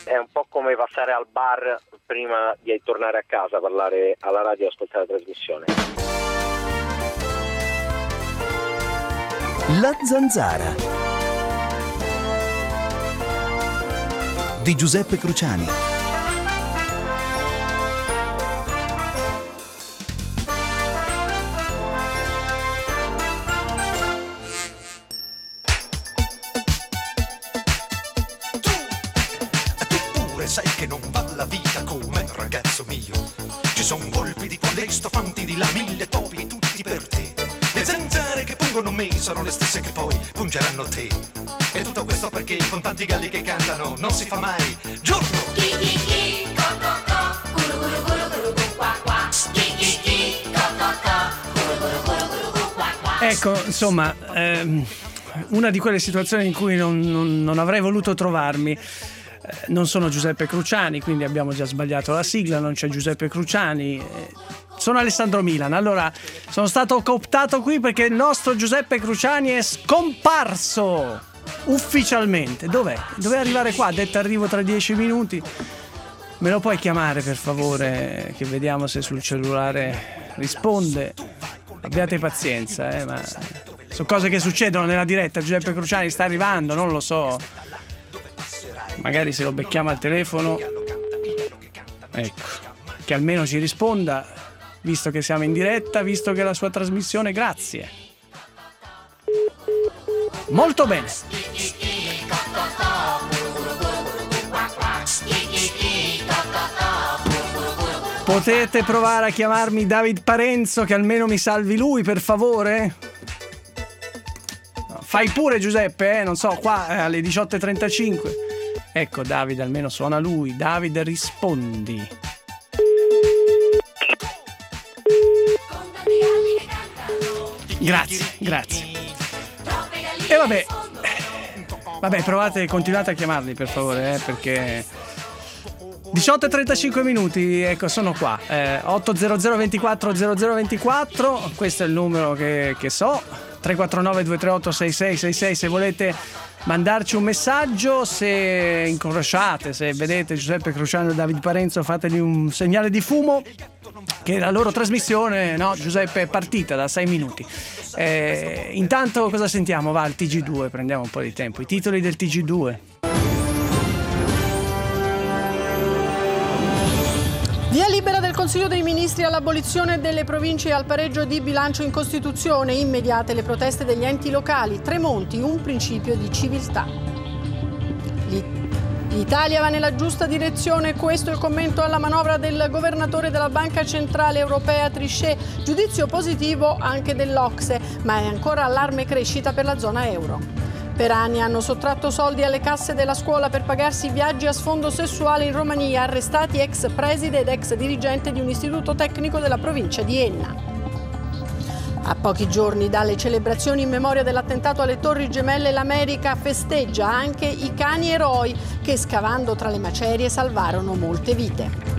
è un po' come passare al bar prima di tornare a casa, parlare alla radio e ascoltare la trasmissione. La Zanzara di Giuseppe Cruciani. Sai che non va la vita come ragazzo mio. Ci son volpi di quelle stofanti di là, 1000 topi tutti per te. Le zanzare che pungono me sono le stesse che poi pungeranno te. E tutto questo perché con tanti galli che cantano non si fa mai giorno. Chi chi chi, co co co, guru guru guru guru gu qua qua. Chi chi chi, co co co, guru guru guru guru gu qua qua. Ecco, insomma, una di quelle situazioni in cui non avrei voluto trovarmi. Non sono Giuseppe Cruciani, quindi abbiamo già sbagliato la sigla, non c'è Giuseppe Cruciani. Sono Alessandro Milan. Allora, sono stato cooptato qui perché il nostro Giuseppe Cruciani è scomparso ufficialmente. Dov'è? Doveva arrivare qua, ha detto arrivo tra 10 minuti. Me lo puoi chiamare per favore, che vediamo se sul cellulare risponde. Abbiate pazienza, ma sono cose che succedono nella diretta. Giuseppe Cruciani sta arrivando, non lo so. Magari se lo becchiamo al telefono, ecco, che almeno ci risponda, visto che siamo in diretta, visto che è la sua trasmissione. Grazie. Molto bene. Potete provare a chiamarmi David Parenzo, che almeno mi salvi lui, per favore? No, fai pure Giuseppe, non so, qua alle 18:35. Ecco, Davide, almeno suona lui. Davide, rispondi. Grazie. E vabbè, provate, continuate a chiamarli per favore, perché 18:35 minuti, ecco, sono qua. 800 24 0024, questo è il numero che so. 349 238 6666 se volete mandarci un messaggio, se incrociate, se vedete Giuseppe Cruciani e David Parenzo, fategli un segnale di fumo che la loro trasmissione, no, Giuseppe, è partita da 6 minuti. Intanto cosa sentiamo? Va al TG2, prendiamo un po' di tempo, i titoli del TG2. Via libera del Consiglio dei Ministri all'abolizione delle province e al pareggio di bilancio in Costituzione. Immediate le proteste degli enti locali. Tremonti, un principio di civiltà. L'Italia va nella giusta direzione, questo è il commento alla manovra del governatore della Banca Centrale Europea Trichet. Giudizio positivo anche dell'Ocse, ma è ancora allarme crescita per la zona euro. Per anni hanno sottratto soldi alle casse della scuola per pagarsi viaggi a sfondo sessuale in Romania, arrestati ex preside ed ex dirigente di un istituto tecnico della provincia di Enna. A pochi giorni dalle celebrazioni in memoria dell'attentato alle Torri Gemelle, l'America festeggia anche i cani eroi che, scavando tra le macerie, salvarono molte vite.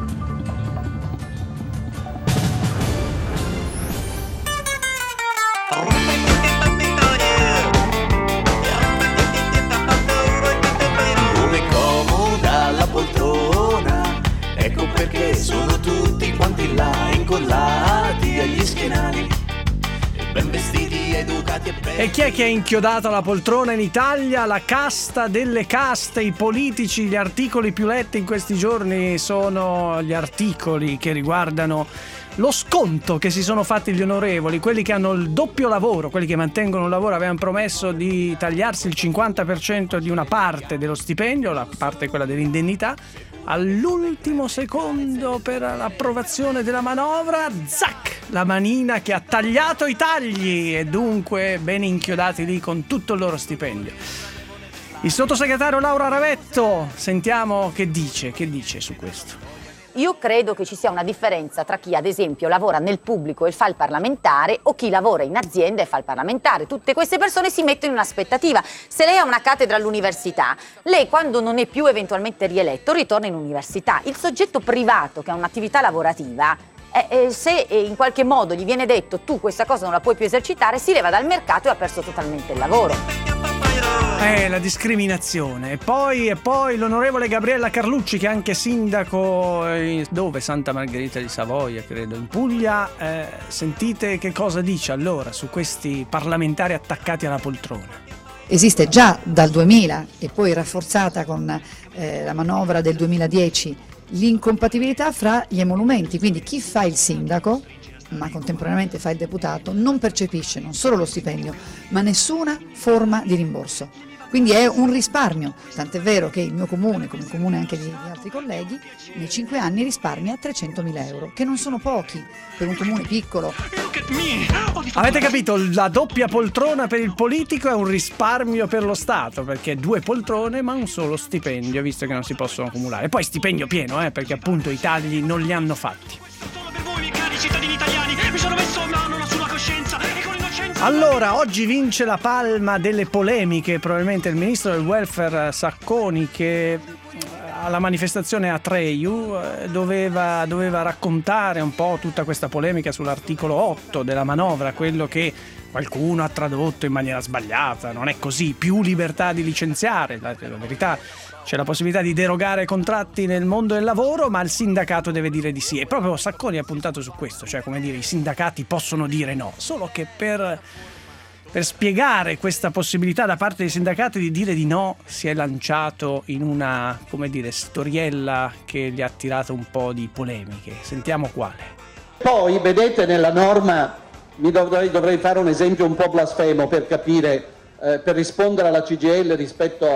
Ecco perché sono tutti quanti là, incollati agli schienali, ben vestiti, educati e belli. E chi è che è inchiodato alla poltrona in Italia? La casta delle caste, i politici. Gli articoli più letti in questi giorni sono gli articoli che riguardano lo sconto che si sono fatti gli onorevoli, quelli che hanno il doppio lavoro, quelli che mantengono un lavoro. Avevano promesso di tagliarsi il 50% di una parte dello stipendio, la parte quella dell'indennità. All'ultimo secondo per l'approvazione della manovra, zac, la manina che ha tagliato i tagli, e dunque ben inchiodati lì con tutto il loro stipendio. Il sottosegretario Laura Ravetto, sentiamo che dice su questo. Io credo che ci sia una differenza tra chi, ad esempio, lavora nel pubblico e fa il parlamentare o chi lavora in azienda e fa il parlamentare. Tutte queste persone si mettono in un'aspettativa. Se lei ha una cattedra all'università, lei quando non è più eventualmente rieletto ritorna in università. Il soggetto privato che ha un'attività lavorativa, se in qualche modo gli viene detto tu questa cosa non la puoi più esercitare, si leva dal mercato e ha perso totalmente il lavoro. La discriminazione. E poi l'onorevole Gabriella Carlucci, che è anche sindaco dove? Santa Margherita di Savoia, credo, in Puglia. Sentite che cosa dice allora su questi parlamentari attaccati alla poltrona. Esiste già dal 2000 e poi rafforzata con la manovra del 2010 l'incompatibilità fra gli emolumenti, quindi chi fa il sindaco ma contemporaneamente fa il deputato non percepisce non solo lo stipendio ma nessuna forma di rimborso. Quindi è un risparmio, tant'è vero che il mio comune, come il comune anche di altri colleghi, nei 5 anni risparmia 300.000 euro, che non sono pochi per un comune piccolo. Avete capito? La doppia poltrona per il politico è un risparmio per lo Stato, perché 2 poltrone ma un solo stipendio, visto che non si possono accumulare. Poi stipendio pieno, perché appunto i tagli non li hanno fatti. Solo per voi, miei cari cittadini italiani, mi sono messo mano sulla coscienza e con innocenza. Allora, oggi vince la palma delle polemiche probabilmente il ministro del welfare Sacconi, che alla manifestazione a Traiu doveva raccontare un po' tutta questa polemica sull'articolo 8 della manovra, quello che qualcuno ha tradotto in maniera sbagliata. Non è così, più libertà di licenziare, la verità. C'è la possibilità di derogare ai contratti nel mondo del lavoro, ma il sindacato deve dire di sì. E proprio Sacconi ha puntato su questo, cioè come dire, i sindacati possono dire no. Solo che per spiegare questa possibilità da parte dei sindacati di dire di no si è lanciato in una, come dire, storiella che gli ha tirato un po' di polemiche. Sentiamo quale. Poi, vedete, nella norma, dovrei fare un esempio un po' blasfemo per capire, per rispondere alla CGIL rispetto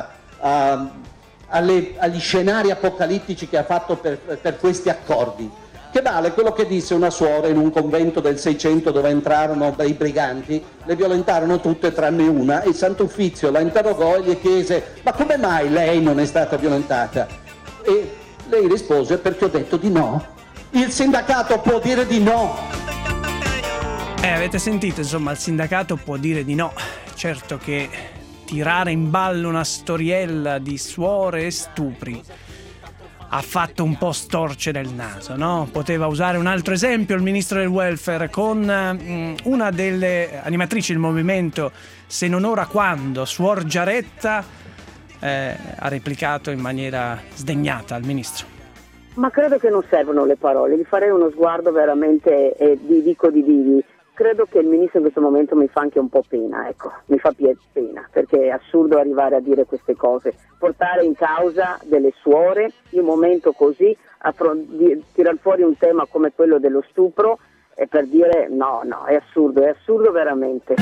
agli scenari apocalittici che ha fatto per questi accordi, che vale quello che disse una suora in un convento del 600 dove entrarono dei briganti, le violentarono tutte tranne una, e il Sant'Uffizio la interrogò e gli chiese: ma come mai lei non è stata violentata? E lei rispose: perché ho detto di no. Il sindacato può dire di no. Avete sentito, insomma, il sindacato può dire di no. Certo che tirare in ballo una storiella di suore e stupri ha fatto un po' storcere il naso, no? Poteva usare un altro esempio il ministro del welfare con una delle animatrici del movimento Se non ora quando, Suor Giaretta, ha replicato in maniera sdegnata al ministro. Ma credo che non servono le parole, gli farei uno sguardo veramente di divi. Credo che il ministro in questo momento mi fa anche un po' pena, ecco, mi fa pena, perché è assurdo arrivare a dire queste cose, portare in causa delle suore in un momento così, tirar fuori un tema come quello dello stupro e per dire no, è assurdo veramente.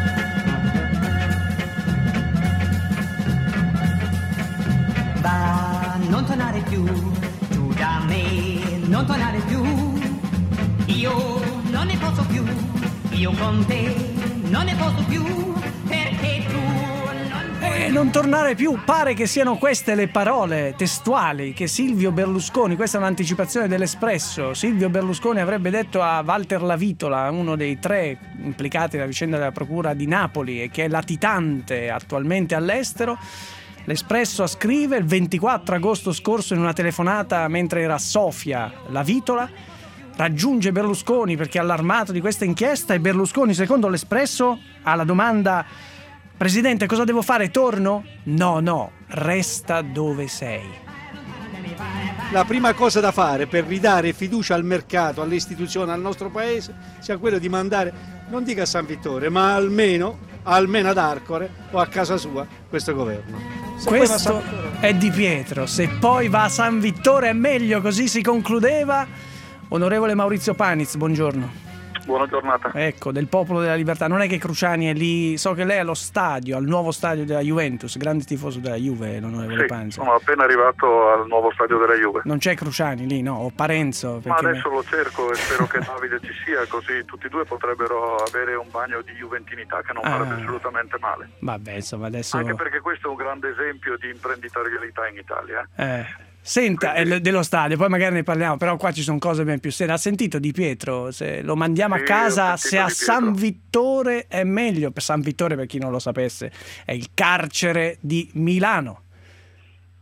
Va, non tornare più, tu da me, non tornare più, io non ne posso più. Io con te non ne posso più, perché tu non tornare più. Pare che siano queste le parole testuali che Silvio Berlusconi, questa è un'anticipazione dell'Espresso, Silvio Berlusconi avrebbe detto a Walter Lavitola, uno dei 3 implicati nella vicenda della procura di Napoli e che è latitante attualmente all'estero. L'Espresso scrive il 24 agosto scorso in una telefonata mentre era a Sofia Lavitola raggiunge Berlusconi perché è allarmato di questa inchiesta e Berlusconi, secondo l'Espresso, ha la domanda: Presidente, cosa devo fare? Torno? No, resta dove sei. La prima cosa da fare per ridare fiducia al mercato, alle istituzioni, al nostro paese, sia quello di mandare, non dico a San Vittore, ma almeno ad Arcore o a casa sua questo governo. Questo è Di Pietro. Se poi va a San Vittore è meglio, così si concludeva. Onorevole Maurizio Paniz, buongiorno. Buona giornata. Ecco, del Popolo della Libertà. Non è che Cruciani è lì, so che lei è allo stadio, al nuovo stadio della Juventus, grande tifoso della Juve, l'onorevole Paniz. Sono appena arrivato al nuovo stadio della Juve. Non c'è Cruciani lì, no? O Parenzo? Ma adesso lo cerco e spero che Davide ci sia, così tutti e 2 potrebbero avere un bagno di juventinità che non farebbe assolutamente male. Vabbè, insomma, adesso... Anche perché questo è un grande esempio di imprenditorialità in Italia. Senta, dello stadio, poi magari ne parliamo, però qua ci sono cose ben più serie. Ha sentito Di Pietro? Se lo mandiamo a casa, se a San Vittore è meglio. Per San Vittore, per chi non lo sapesse, è il carcere di Milano.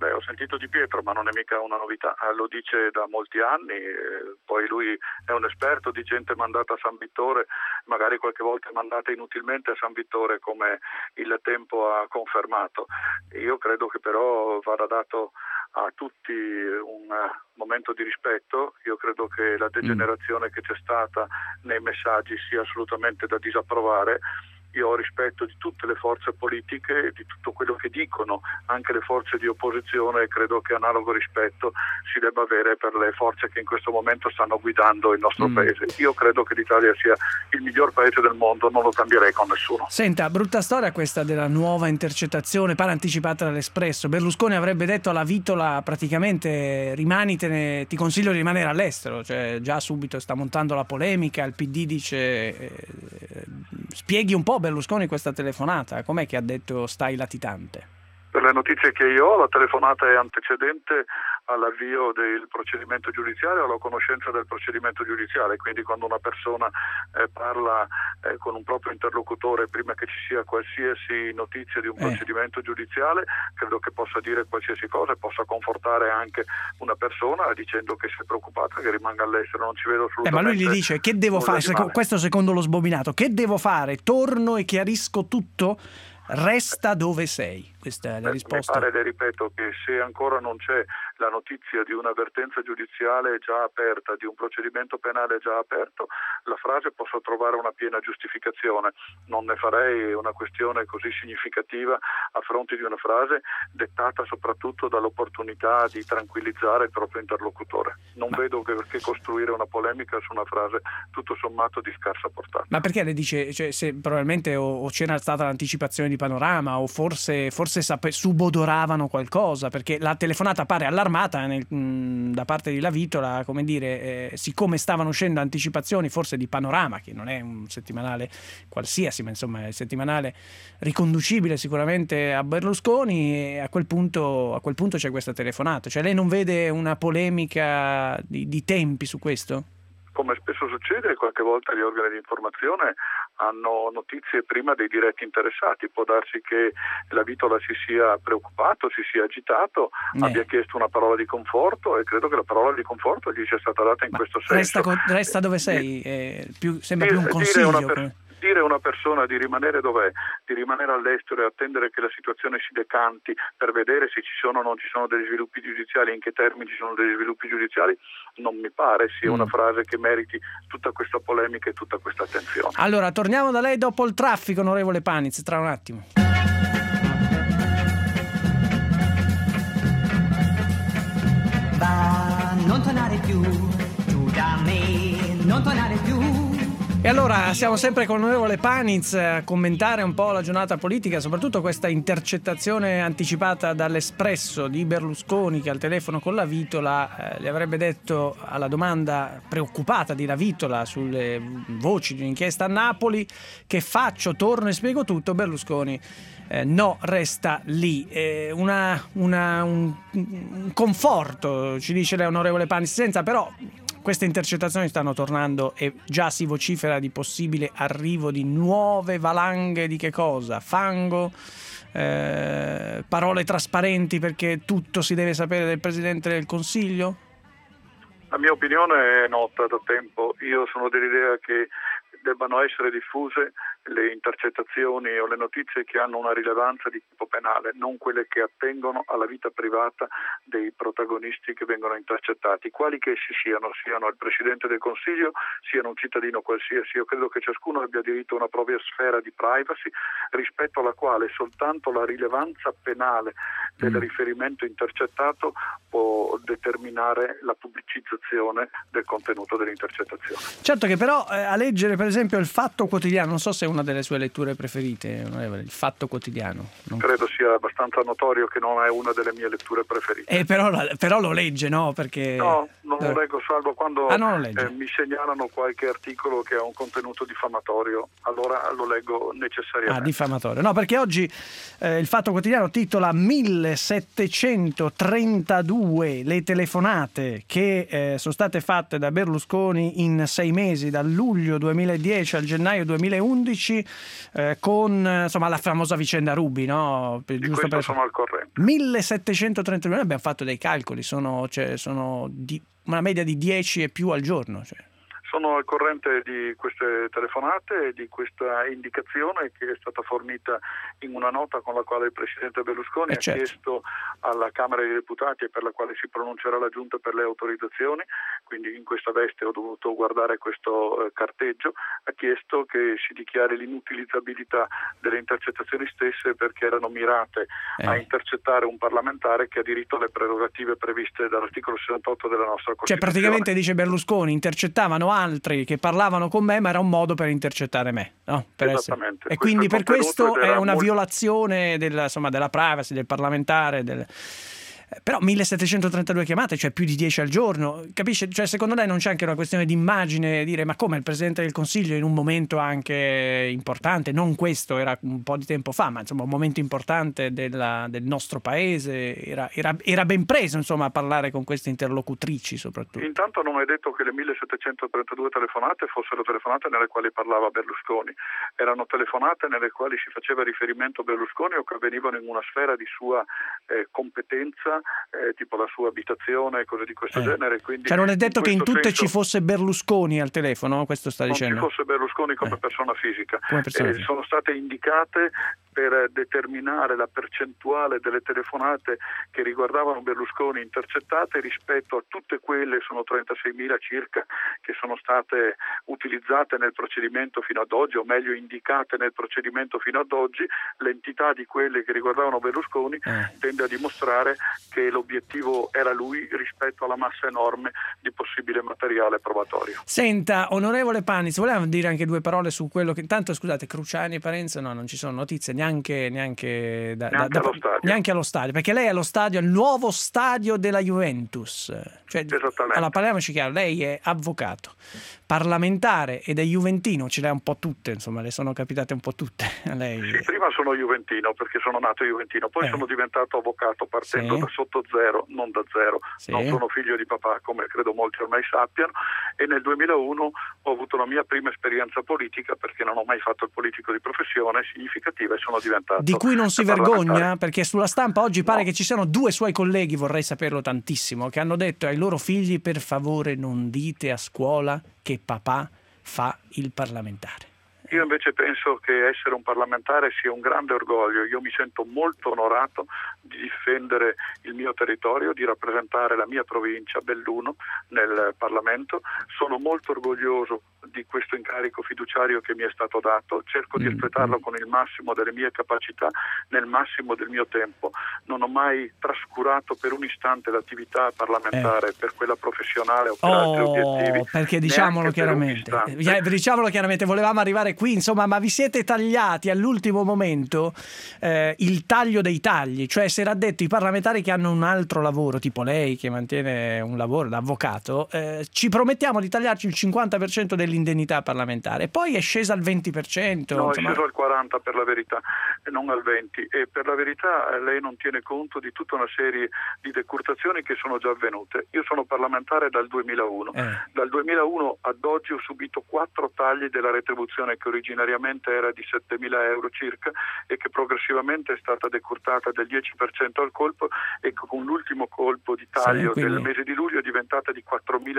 Beh, ho sentito Di Pietro, ma non è mica una novità, lo dice da molti anni, poi lui è un esperto di gente mandata a San Vittore, magari qualche volta mandata inutilmente a San Vittore, come il tempo ha confermato. Io credo che però vada dato a tutti un momento di rispetto. Io credo che la degenerazione che c'è stata nei messaggi sia assolutamente da disapprovare. Io ho rispetto di tutte le forze politiche, di tutto quello che dicono anche le forze di opposizione, e credo che analogo rispetto si debba avere per le forze che in questo momento stanno guidando il nostro paese. Io credo che l'Italia sia il miglior paese del mondo, non lo cambierei con nessuno. Senta, brutta storia questa della nuova intercettazione pare anticipata dall'Espresso. Berlusconi avrebbe detto alla Vitola praticamente rimanitene, ti consiglio di rimanere all'estero, cioè già subito sta montando la polemica, il PD dice spieghi un po' Berlusconi questa telefonata, com'è che ha detto stai latitante? Per le notizie che io ho, la telefonata è antecedente all'avvio del procedimento giudiziario, alla conoscenza del procedimento giudiziale, quindi quando una persona parla con un proprio interlocutore prima che ci sia qualsiasi notizia di un procedimento giudiziale, credo che possa dire qualsiasi cosa e possa confortare anche una persona dicendo che si è preoccupata, che rimanga all'estero. Non ci vedo assolutamente. Ma lui gli dice che devo fare, questo secondo lo sbobinato, che devo fare? Torno e chiarisco tutto? Resta dove sei. Questa è la risposta. Mi pare, le ripeto, che se ancora non c'è la notizia di un'avvertenza giudiziale già aperta, di un procedimento penale già aperto, la frase possa trovare una piena giustificazione. Non ne farei una questione così significativa a fronte di una frase dettata soprattutto dall'opportunità di tranquillizzare il proprio interlocutore. Non vedo che costruire una polemica su una frase tutto sommato di scarsa portata. Ma perché le dice, cioè, se probabilmente o c'era stata l'anticipazione di Panorama o forse subodoravano qualcosa, perché la telefonata pare allarmata da parte di La Vitola, come dire, siccome stavano uscendo anticipazioni forse di Panorama, che non è un settimanale qualsiasi, ma insomma è il settimanale riconducibile sicuramente a Berlusconi, e a quel punto c'è questa telefonata. Cioè lei non vede una polemica di tempi su questo? Come spesso succede, qualche volta gli organi di informazione hanno notizie prima dei diretti interessati. Può darsi che La Vitola si sia preoccupato, si sia agitato, abbia chiesto una parola di conforto, e credo che la parola di conforto gli sia stata data in questo senso. Resta dove sei, sembra più un consiglio. Dire a una persona di rimanere dov'è, di rimanere all'estero e attendere che la situazione si decanti per vedere se ci sono o non ci sono degli sviluppi giudiziali, in che termini ci sono degli sviluppi giudiziali, non mi pare sia una frase che meriti tutta questa polemica e tutta questa attenzione. Allora, torniamo da lei dopo il traffico, onorevole Paniz, tra un attimo. Va, non tornare più giù da me, non tornare più. E allora siamo sempre con l'onorevole Paniz a commentare un po' la giornata politica, soprattutto questa intercettazione anticipata dall'Espresso di Berlusconi, che al telefono con La Vitola le avrebbe detto, alla domanda preoccupata di La Vitola sulle voci di un'inchiesta a Napoli, che faccio, torno e spiego tutto. Berlusconi no, resta lì. Un conforto, ci dice l'onorevole Paniz, senza però. Queste intercettazioni stanno tornando e già si vocifera di possibile arrivo di nuove valanghe di che cosa? Fango, parole trasparenti perché tutto si deve sapere del Presidente del Consiglio? La mia opinione è nota da tempo. Io sono dell'idea che debbano essere diffuse le intercettazioni o le notizie che hanno una rilevanza di tipo penale, non quelle che attengono alla vita privata dei protagonisti che vengono intercettati, quali che essi siano il Presidente del Consiglio, siano un cittadino qualsiasi. Io credo che ciascuno abbia diritto a una propria sfera di privacy, rispetto alla quale soltanto la rilevanza penale del riferimento intercettato può determinare la pubblicizzazione del contenuto dell'intercettazione. Certo che però a leggere per esempio il Fatto Quotidiano, non so se è una delle sue letture preferite, il Fatto Quotidiano. Credo sia abbastanza notorio che non è una delle mie letture preferite. Però lo legge, no? Perché... No, non lo leggo, salvo quando non lo legge. mi segnalano qualche articolo che ha un contenuto diffamatorio, allora lo leggo necessariamente. Diffamatorio. No, perché oggi il Fatto Quotidiano titola 1732 le telefonate che sono state fatte da Berlusconi in 6 mesi, dal luglio 2010 al gennaio 2011, con insomma la famosa vicenda Ruby, no? Di questo sono al corrente. 1732, noi abbiamo fatto dei calcoli, sono una media di 10 e più al giorno. Sono al corrente di queste telefonate e di questa indicazione che è stata fornita in una nota con la quale il Presidente Berlusconi ha chiesto alla Camera dei Deputati e per la quale si pronuncerà la Giunta per le autorizzazioni, quindi in questa veste ho dovuto guardare questo carteggio, ha chiesto che si dichiari l'inutilizzabilità delle intercettazioni stesse perché erano mirate a intercettare un parlamentare che ha diritto alle prerogative previste dall'articolo 68 della nostra Costituzione. Cioè praticamente, dice Berlusconi, intercettavano altri che parlavano con me, ma era un modo per intercettare me, no? Esattamente. E quindi per questo è una violazione della privacy del parlamentare. Però 1732 chiamate, cioè più di 10 al giorno, capisce? Cioè secondo lei non c'è anche una questione di immagine, dire ma come il Presidente del Consiglio in un momento anche importante, non questo, era un po' di tempo fa, ma insomma un momento importante del nostro paese, era ben preso insomma a parlare con queste interlocutrici soprattutto. Intanto non è detto che le 1732 telefonate fossero telefonate nelle quali parlava Berlusconi, erano telefonate nelle quali si faceva riferimento a Berlusconi o che avvenivano in una sfera di sua competenza, tipo la sua abitazione e cose di questo genere. Quindi cioè non è detto che in tutte ci fosse Berlusconi al telefono, questo sta dicendo? Non ci fosse Berlusconi come persona fisica. Fisica. Sono state indicate per determinare la percentuale delle telefonate che riguardavano Berlusconi intercettate rispetto a tutte quelle, sono 36.000 circa, che sono state utilizzate nel procedimento fino ad oggi, o meglio indicate nel procedimento fino ad oggi. L'entità di quelle che riguardavano Berlusconi tende a dimostrare che l'obiettivo era lui rispetto alla massa enorme di possibile materiale probatorio. Senta, onorevole Panizzi, volevamo dire anche due parole su quello che... Tanto scusate, Cruciani e Parenzo non ci sono notizie neanche allo stadio, perché lei è allo stadio, al nuovo stadio della Juventus. Cioè, allora parliamoci chiaro, lei è avvocato, parlamentare ed è juventino, ce le ha un po' tutte, insomma, le sono capitate un po' tutte a lei. Sì, prima sono juventino perché sono nato juventino, poi sono diventato avvocato partendo da sotto zero, non da zero. Non sono figlio di papà, come credo molti ormai sappiano, e nel 2001 ho avuto la mia prima esperienza politica, perché non ho mai fatto il politico di professione significativa, e sono diventato di cui non si vergogna, perché sulla stampa oggi pare che ci siano 2 suoi colleghi, vorrei saperlo tantissimo, che hanno detto ai loro figli: per favore non dite a scuola che papà fa il parlamentare. Io invece penso che essere un parlamentare sia un grande orgoglio. Io mi sento molto onorato di difendere il mio territorio, di rappresentare la mia provincia, Belluno, nel Parlamento. Sono molto orgoglioso di questo incarico fiduciario che mi è stato dato. Cerco di espletarlo con il massimo delle mie capacità, nel massimo del mio tempo. Non ho mai trascurato per un istante l'attività parlamentare per quella professionale o per altri obiettivi. Perché diciamolo chiaramente, volevamo arrivare qui, insomma, ma vi siete tagliati all'ultimo momento il taglio dei tagli, cioè si era detto i parlamentari che hanno un altro lavoro, tipo lei che mantiene un lavoro da avvocato, ci promettiamo di tagliarci il 50% dell'indennità parlamentare, poi è scesa al 20%. No, insomma... è sceso al 40% per la verità, e non al 20%, e per la verità lei non tiene conto di tutta una serie di decurtazioni che sono già avvenute. Io sono parlamentare dal 2001, dal 2001 ad oggi ho subito 4 tagli della retribuzione che originariamente era di 7.000 euro circa e che progressivamente è stata decurtata del 10% al colpo, e con l'ultimo colpo di taglio del mese di luglio è diventata di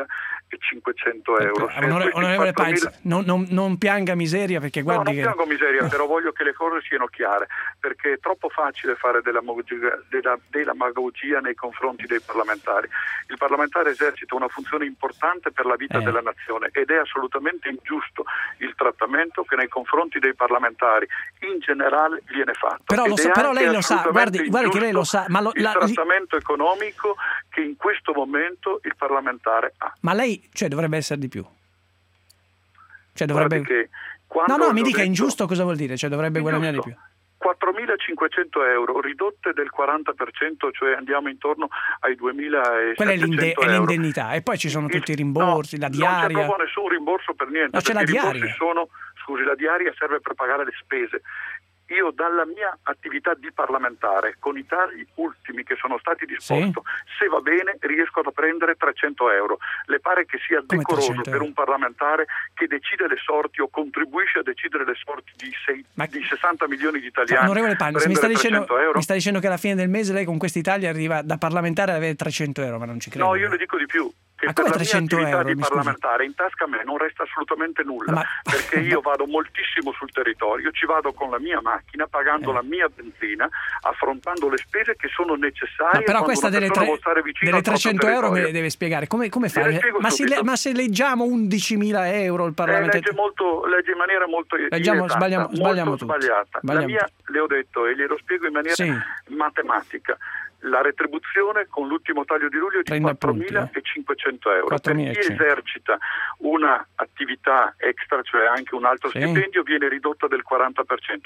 4.500 euro. Onorevole Paenza, non pianga miseria, perché guardi non piango miseria, però voglio che le cose siano chiare, perché è troppo facile fare della demagogia nei confronti dei parlamentari. Il parlamentare esercita una funzione importante per la vita della nazione, ed è assolutamente ingiusto il trattamento che nei confronti dei parlamentari in generale viene fatto. Però lei lo sa, guardi che lei lo sa, ma il trattamento economico che in questo momento il parlamentare ha. Ma lei, cioè, dovrebbe essere di più. Cioè dovrebbe... No, mi dica ingiusto cosa vuol dire, cioè dovrebbe guadagnare di più. 4.500 euro ridotte del 40%, cioè andiamo intorno ai 2.700 quella è euro. l'indennità, e poi ci sono tutti i rimborsi, la diaria. Non c'è proprio nessun rimborso per niente, c'è la perché i rimborsi diaria. la diaria serve per pagare le spese. Io dalla mia attività di parlamentare, con i tagli ultimi che sono stati disposti, se va bene riesco a prendere 300 euro. Le pare che sia decoroso per un parlamentare che decide le sorti o contribuisce a decidere le sorti di 60 milioni di italiani? Onorevole Panis, mi sta dicendo che alla fine del mese lei con questi tagli arriva da parlamentare ad avere 300 euro, ma non ci credo. No, io le dico di più. Che per la mia attività di parlamentare in tasca a me non resta assolutamente nulla, perché io vado moltissimo sul territorio, ci vado con la mia macchina, pagando la mia benzina, affrontando le spese che sono necessarie. Però questa delle 300 euro me le deve spiegare. Come fare? Ma se leggiamo 11.000 euro il Parlamento... legge in maniera molto sbagliamo tutto. Sbagliata. La mia, le ho detto e glielo spiego in maniera matematica. La retribuzione con l'ultimo taglio di luglio è di 4.500 euro. Per chi esercita una attività extra, cioè anche un altro stipendio, viene ridotta del 40%.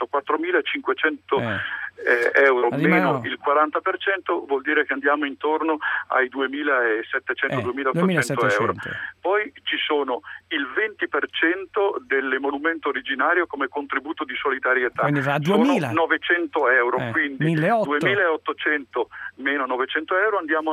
4.500 euro meno il 40% vuol dire che andiamo intorno ai 2.700-2.800 euro. Poi ci sono il 20% dell'emolumento originario come contributo di solidarietà. Quindi va a 2.000. Sono 900 euro, quindi 1.800 meno 900 euro andiamo a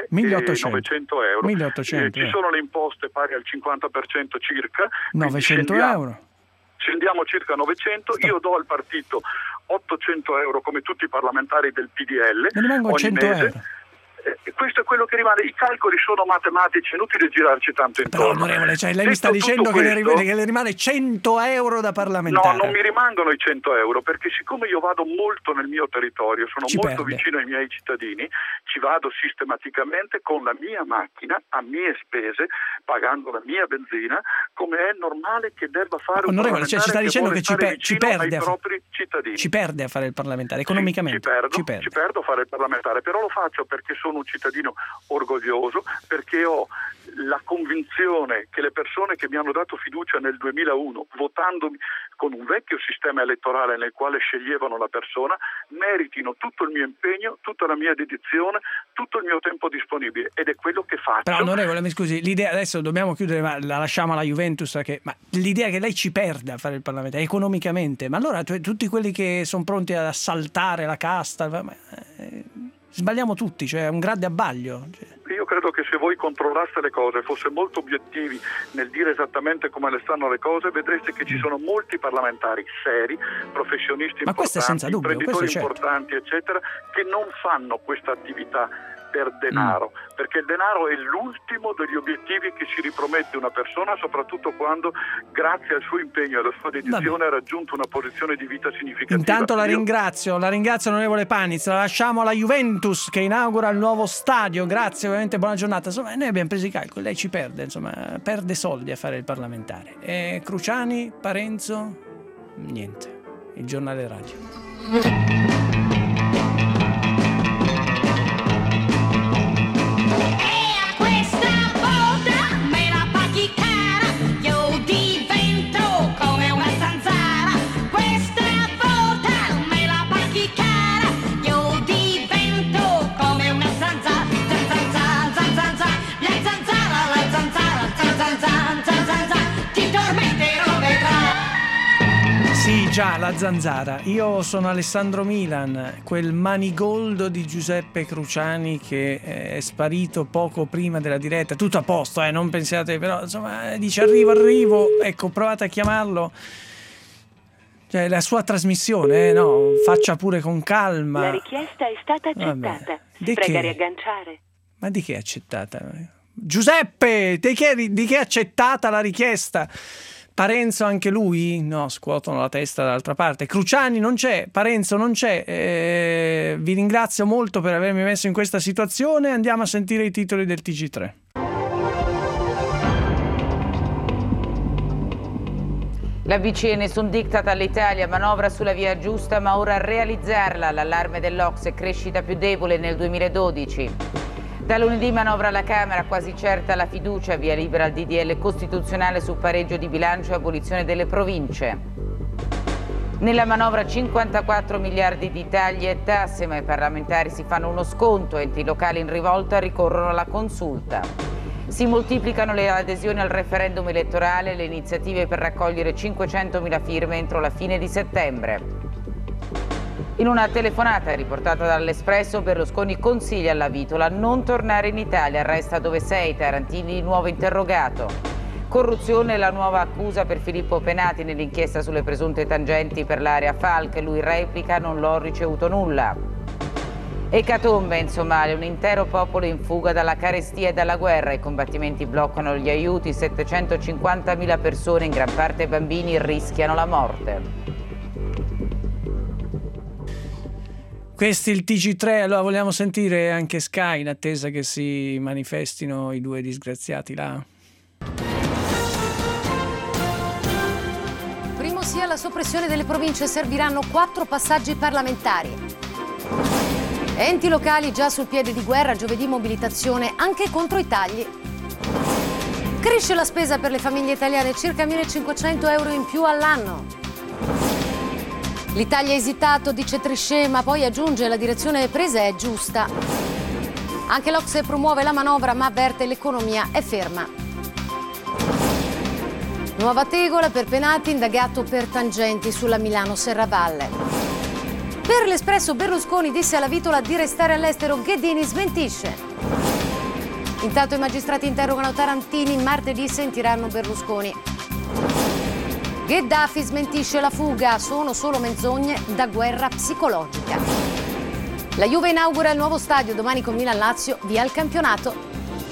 1.900 euro. 1.800, ci sono le imposte pari al 50% circa. 900 euro. Scendiamo circa 900, io do al partito 800 euro come tutti i parlamentari del PDL. Ne rimangono 100 euro. Questo è quello che rimane, i calcoli sono matematici, è inutile girarci tanto intorno. Però onorevole, lei mi sta dicendo che le rimane 100 euro da parlamentare. No, non mi rimangono i 100 euro, perché siccome io vado molto nel mio territorio, sono molto vicino ai miei cittadini, ci vado sistematicamente con la mia macchina, a mie spese, pagando la mia benzina, come è normale che debba fare un parlamentare. Cioè, ci sta dicendo che ci perde ai propri cittadini. Ci perde a fare il parlamentare, economicamente. Ci perdo a fare il parlamentare, però lo faccio perché sono un cittadino orgoglioso, perché ho la convinzione che le persone che mi hanno dato fiducia nel 2001, votandomi con un vecchio sistema elettorale nel quale sceglievano la persona, meritino tutto il mio impegno, tutta la mia dedizione, tutto il mio tempo disponibile, ed è quello che faccio. Però onorevole, mi scusi, l'idea, adesso dobbiamo chiudere, ma la lasciamo alla Juventus, ma l'idea che lei ci perda a fare il parlamentare economicamente, ma allora tutti quelli che sono pronti ad assaltare la casta, sbagliamo tutti, cioè è un grande abbaglio. Io credo che se voi controllaste le cose, fosse molto obiettivi nel dire esattamente come le stanno le cose, vedreste che ci sono molti parlamentari seri, professionisti importanti, imprenditori importanti, eccetera, che non fanno questa attività per denaro, perché il denaro è l'ultimo degli obiettivi che si ripromette una persona, soprattutto quando grazie al suo impegno e alla sua dedizione ha raggiunto una posizione di vita significativa. Intanto la ringrazio onorevole Paniz, la lasciamo alla Juventus che inaugura il nuovo stadio, grazie, ovviamente buona giornata. Insomma, noi abbiamo preso i calcoli, lei ci perde, insomma, perde soldi a fare il parlamentare. E Cruciani, Parenzo, niente, il giornale radio. Già, la zanzara. Io sono Alessandro Milan, quel manigoldo di Giuseppe Cruciani che è sparito poco prima della diretta. Tutto a posto, non pensiate, però insomma dice arrivo, ecco, provate a chiamarlo. Cioè, la sua trasmissione, no, faccia pure con calma. La richiesta è stata accettata. Si prega riagganciare. Ma di che è accettata? Giuseppe, di che è accettata la richiesta? Parenzo anche lui? No, scuotono la testa dall'altra parte. Cruciani non c'è, Parenzo non c'è. Vi ringrazio molto per avermi messo in questa situazione. Andiamo a sentire i titoli del TG3. La BCE nessun diktat all'Italia, manovra sulla via giusta, ma ora a realizzarla. L'allarme dell'Ocse, crescita più debole nel 2012. Da lunedì manovra alla Camera, quasi certa la fiducia, via libera al DDL costituzionale su pareggio di bilancio e abolizione delle province. Nella manovra 54 miliardi di tagli e tasse, ma i parlamentari si fanno uno sconto, enti locali in rivolta ricorrono alla consulta. Si moltiplicano le adesioni al referendum elettorale e le iniziative per raccogliere 500.000 firme entro la fine di settembre. In una telefonata riportata dall'Espresso, Berlusconi consiglia alla Vitola non tornare in Italia, resta dove sei, Tarantini di nuovo interrogato. Corruzione è la nuova accusa per Filippo Penati nell'inchiesta sulle presunte tangenti per l'area Falk. Lui replica: non l'ho ricevuto nulla. Ecatombe in Somalia, un intero popolo in fuga dalla carestia e dalla guerra. I combattimenti bloccano gli aiuti, 750.000 persone, in gran parte bambini, rischiano la morte. Questo è il TG3, allora vogliamo sentire anche Sky in attesa che si manifestino i due disgraziati là? Primo sia la soppressione delle province, serviranno 4 passaggi parlamentari. Enti locali già sul piede di guerra, giovedì mobilitazione anche contro i tagli. Cresce la spesa per le famiglie italiane, circa 1.500 euro in più all'anno. L'Italia ha esitato, dice Trichet, ma poi aggiunge: la direzione presa è giusta. Anche l'Ocse promuove la manovra, ma avverte l'economia è ferma. Nuova tegola per Penati, indagato per tangenti sulla Milano-Serravalle. Per l'Espresso, Berlusconi disse alla Vitola di restare all'estero, Ghedini smentisce. Intanto i magistrati interrogano Tarantini, martedì sentiranno Berlusconi. Gheddafi smentisce la fuga, sono solo menzogne da guerra psicologica. La Juve inaugura il nuovo stadio domani con Milan-Lazio, via il campionato.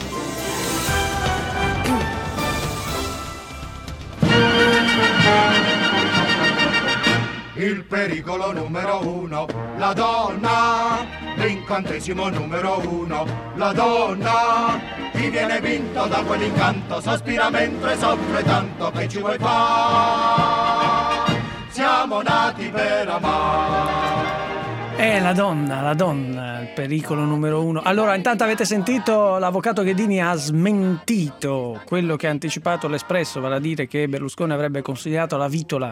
Il pericolo numero 1, la donna, l'incantesimo numero 1, la donna, chi viene vinto da quell'incanto, sospira mentre soffre tanto, che ci vuoi fare, siamo nati per amare. La donna, il pericolo numero 1. Allora, intanto avete sentito, l'avvocato Ghedini ha smentito quello che ha anticipato l'Espresso, vale a dire che Berlusconi avrebbe consigliato alla Vitola,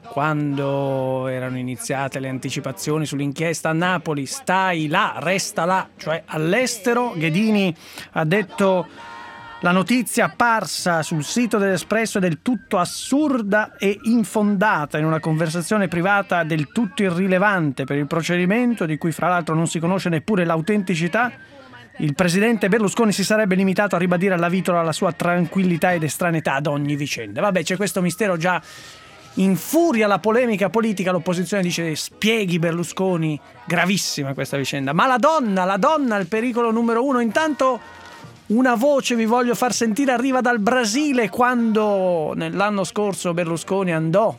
quando erano iniziate le anticipazioni sull'inchiesta a Napoli: stai là, resta là, cioè all'estero. Ghedini ha detto: la notizia apparsa sul sito dell'Espresso è del tutto assurda e infondata, in una conversazione privata del tutto irrilevante per il procedimento, di cui fra l'altro non si conosce neppure l'autenticità. Il presidente Berlusconi si sarebbe limitato a ribadire alla Vitola la sua tranquillità ed estraneità ad ogni vicenda. Vabbè, c'è questo mistero, già infuria la polemica politica, l'opposizione dice: spieghi Berlusconi, gravissima questa vicenda. Ma la donna, il pericolo numero 1. Intanto una voce vi voglio far sentire, arriva dal Brasile, quando nell'anno scorso Berlusconi andò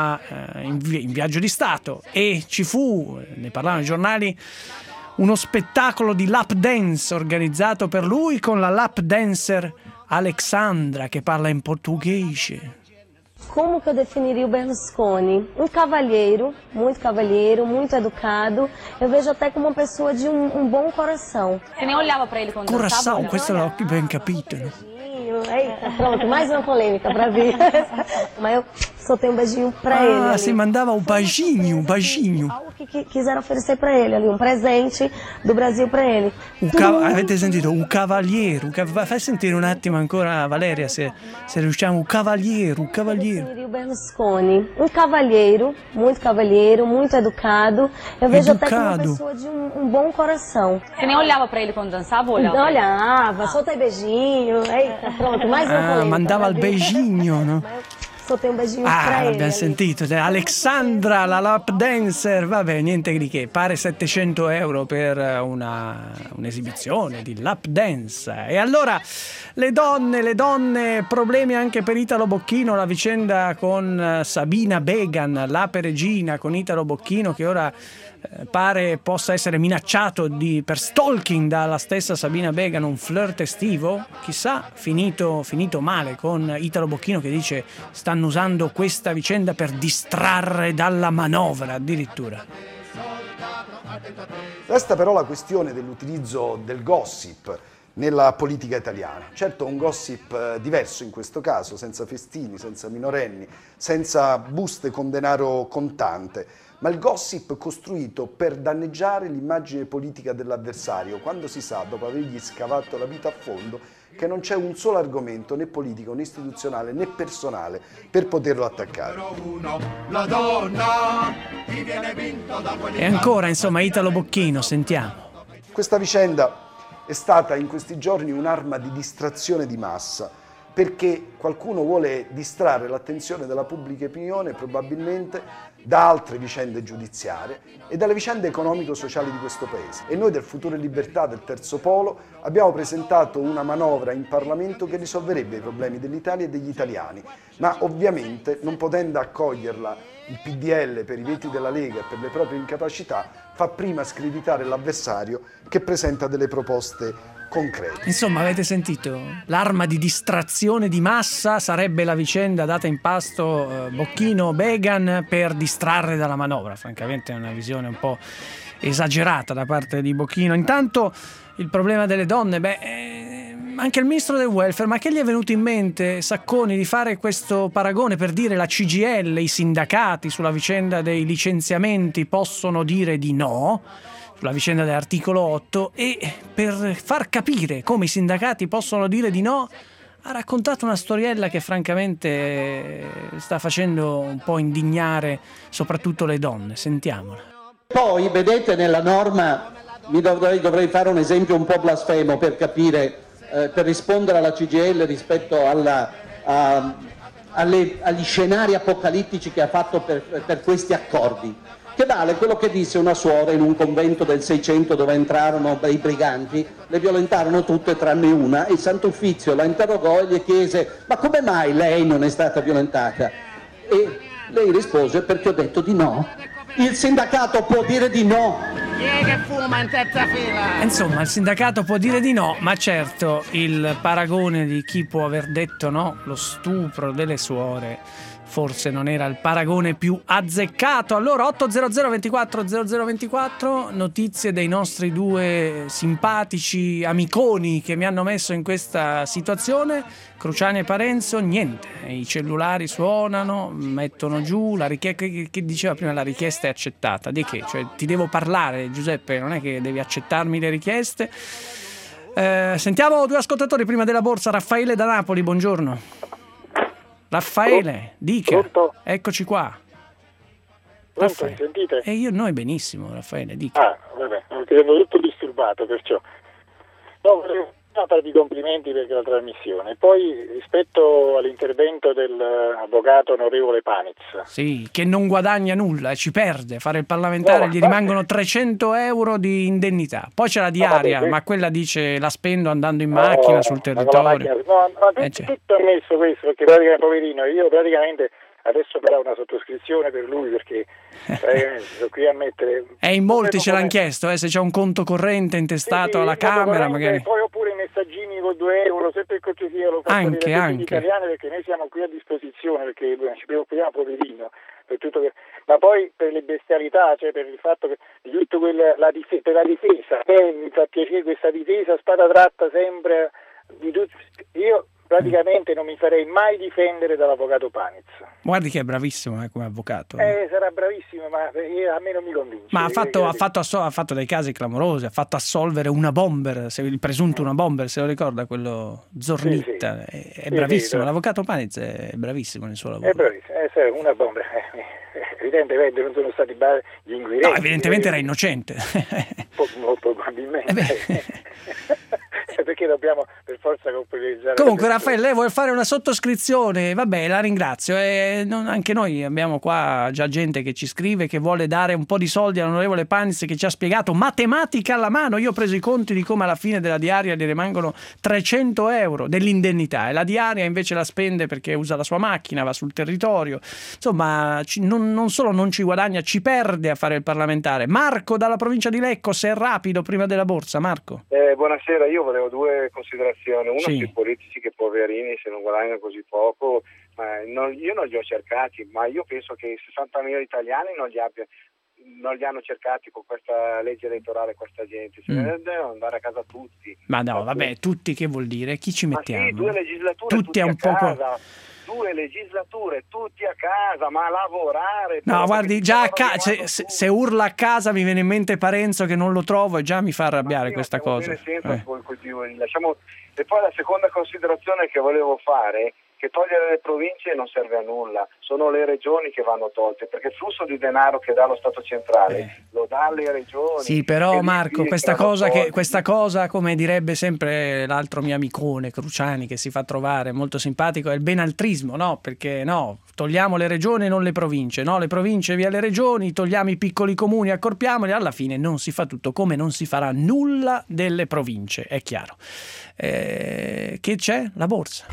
in viaggio di Stato e ci fu, ne parlavano i giornali, uno spettacolo di lap dance organizzato per lui con la lap dancer Alexandra, che parla in portoghese. Como que eu definiria o Berlusconi? Cavalheiro, muito educado. Eu vejo até como uma pessoa de bom coração. Você nem olhava para ele quando Coração, questo l'ho ben capito. Eita, pronto, mais uma polêmica para vir. Mas eu soltei beijinho para ele. Ah, si mandava un baginho. Algo que quiseram oferecer para ele ali, presente do Brasil para ele. Avete sentito? Un cavaliere. Fai sentire un attimo ancora, Valeria, se riusciamo. Un cavaliere. O Berlusconi, cavalheiro, muito educado. Eu vejo até como uma pessoa de bom coração. Você nem olhava para ele quando dançava? Olhava, soltei beijinho. Eita, pronto, mais uma polêmica. Mandava il beijinho, no? Soltei un beijinho pra ele. L'abbiamo sentito, Alexandra, la lap dancer, vabbè, niente di che, pare 700 euro per un'esibizione di lap dance. E allora le donne, problemi anche per Italo Bocchino, la vicenda con Sabina Began, l'ape regina con Italo Bocchino, che ora pare possa essere minacciato per stalking dalla stessa Sabina Began, un flirt estivo, chissà, finito male, con Italo Bocchino che dice stanno usando questa vicenda per distrarre dalla manovra addirittura. Resta però la questione dell'utilizzo del gossip nella politica italiana. Certo, un gossip diverso in questo caso, senza festini, senza minorenni, senza buste con denaro contante, ma il gossip costruito per danneggiare l'immagine politica dell'avversario, quando si sa, dopo avergli scavato la vita a fondo, che non c'è un solo argomento, né politico, né istituzionale, né personale, per poterlo attaccare. La donna, chi viene vinto da quelli E ancora, insomma, Italo Bocchino, sentiamo. Questa vicenda è stata in questi giorni un'arma di distrazione di massa, perché qualcuno vuole distrarre l'attenzione della pubblica opinione probabilmente da altre vicende giudiziarie e dalle vicende economico-sociali di questo Paese. E noi del Futuro e Libertà, del Terzo Polo, abbiamo presentato una manovra in Parlamento che risolverebbe i problemi dell'Italia e degli italiani, ma ovviamente non potendo accoglierla il PDL per i veti della Lega e per le proprie incapacità, fa prima screditare l'avversario che presenta delle proposte concrete. Insomma, avete sentito? L'arma di distrazione di massa sarebbe la vicenda data in pasto Bocchino-Began per distrarre dalla manovra. Francamente è una visione un po' esagerata da parte di Bocchino. Intanto il problema delle donne, anche il ministro del welfare, ma che gli è venuto in mente, Sacconi, di fare questo paragone per dire la CGIL, i sindacati sulla vicenda dei licenziamenti possono dire di no, sulla vicenda dell'articolo 8, e per far capire come i sindacati possono dire di no ha raccontato una storiella che francamente sta facendo un po' indignare soprattutto le donne. Sentiamola. Poi vedete nella norma, dovrei fare un esempio un po' blasfemo per capire, per rispondere alla CGIL rispetto agli scenari apocalittici che ha fatto per questi accordi, che vale quello che disse una suora in un convento del 600 dove entrarono dei briganti, le violentarono tutte tranne una, e il Sant'Uffizio la interrogò e gli chiese: ma come mai lei non è stata violentata? E lei rispose: perché ho detto di no. Il sindacato può dire di no. Chi è che fuma in terza fila? Insomma, il sindacato può dire di no, ma certo il paragone di chi può aver detto no, lo stupro delle suore, forse non era il paragone più azzeccato. Allora 800 24 0024, notizie dei nostri due simpatici amiconi che mi hanno messo in questa situazione. Cruciani e Parenzo, niente, i cellulari suonano, mettono giù, la richiesta che diceva prima, la richiesta è accettata. Di che? Cioè ti devo parlare, Giuseppe, non è che devi accettarmi le richieste. Sentiamo due ascoltatori prima della borsa. Raffaele da Napoli, buongiorno. Raffaele, dica. Pronto? Eccoci qua. Pronto, mi sentite? E noi benissimo, Raffaele, dica. Ah, vabbè, mi sembra tutto disturbato, perciò. No, volevo farvi i complimenti per la trasmissione. Poi, rispetto all'intervento dell'avvocato onorevole Panitz. Sì, che non guadagna nulla e ci perde. Fare il parlamentare, gli rimangono 300 euro di indennità. Poi c'è la diaria, ma quella dice la spendo andando in macchina sul territorio. Ma tutto ammesso questo, perché praticamente, poverino, io praticamente adesso però una sottoscrizione per lui, perché sono qui a mettere... In molti ce l'hanno chiesto, se c'è un conto corrente intestato alla Camera, magari... Poi oppure i messaggini con 2 euro, se per cortesia lo faccio anche italiane, perché noi siamo qui a disposizione, perché ci preoccupiamo, poverino, per tutto ma poi per le bestialità, cioè per il fatto che tutto per la difesa, mi fa piacere questa difesa, spada tratta sempre di tutti. Io praticamente non mi farei mai difendere dall'avvocato Panitz. Guardi che è bravissimo come avvocato. Sarà bravissimo, ma a me non mi convince. Ma ha fatto dei casi clamorosi, ha fatto assolvere una bomber, il presunto una bomber, se lo ricorda, quello Zornitta. Sì. È bravissimo, l'avvocato Panitz è bravissimo nel suo lavoro. È bravissimo, una bomber. Evidentemente non sono stati gli inquirenti. No, evidentemente era innocente. Probabilmente. Perché dobbiamo per forza colpevolizzare. Comunque Raffaele, lei vuole fare una sottoscrizione, vabbè, la ringrazio. Anche noi abbiamo qua già gente che ci scrive, che vuole dare un po' di soldi all'onorevole Panitz, che ci ha spiegato matematica alla mano. Io ho preso i conti di come alla fine della diaria gli rimangono 300 euro dell'indennità, e la diaria invece la spende perché usa la sua macchina, va sul territorio. Insomma, non solo non ci guadagna, ci perde a fare il parlamentare. Marco dalla provincia di Lecco, se è rapido prima della borsa. Marco. Buonasera, io volevo due considerazioni. Una sui politici, che poverini se non guadagnano così poco, io non li ho cercati, ma io penso che 60 milioni di italiani non li abbia. non li hanno cercati con questa legge elettorale questa gente, devono andare a casa tutti. Ma no, vabbè, tutti che vuol dire? Chi ci mettiamo? Sì, 2 legislature tutti a casa. 2 legislature tutti a casa, ma a lavorare. No, guardi, già se urla a casa mi viene in mente Parenzo che non lo trovo e già mi fa arrabbiare questa cosa. Lasciamo. E poi la seconda considerazione che volevo fare, che togliere le province non serve a nulla, sono le regioni che vanno tolte, perché il flusso di denaro che dà lo Stato centrale lo dà alle regioni. Sì, però Marco, questa cosa, come direbbe sempre l'altro mio amicone Cruciani che si fa trovare, molto simpatico, è il benaltrismo, no? Perché no, togliamo le regioni e non le province, no? Le province via le regioni, togliamo i piccoli comuni, accorpiamoli, alla fine non si fa tutto, come non si farà nulla delle province, è chiaro. Che c'è? La borsa.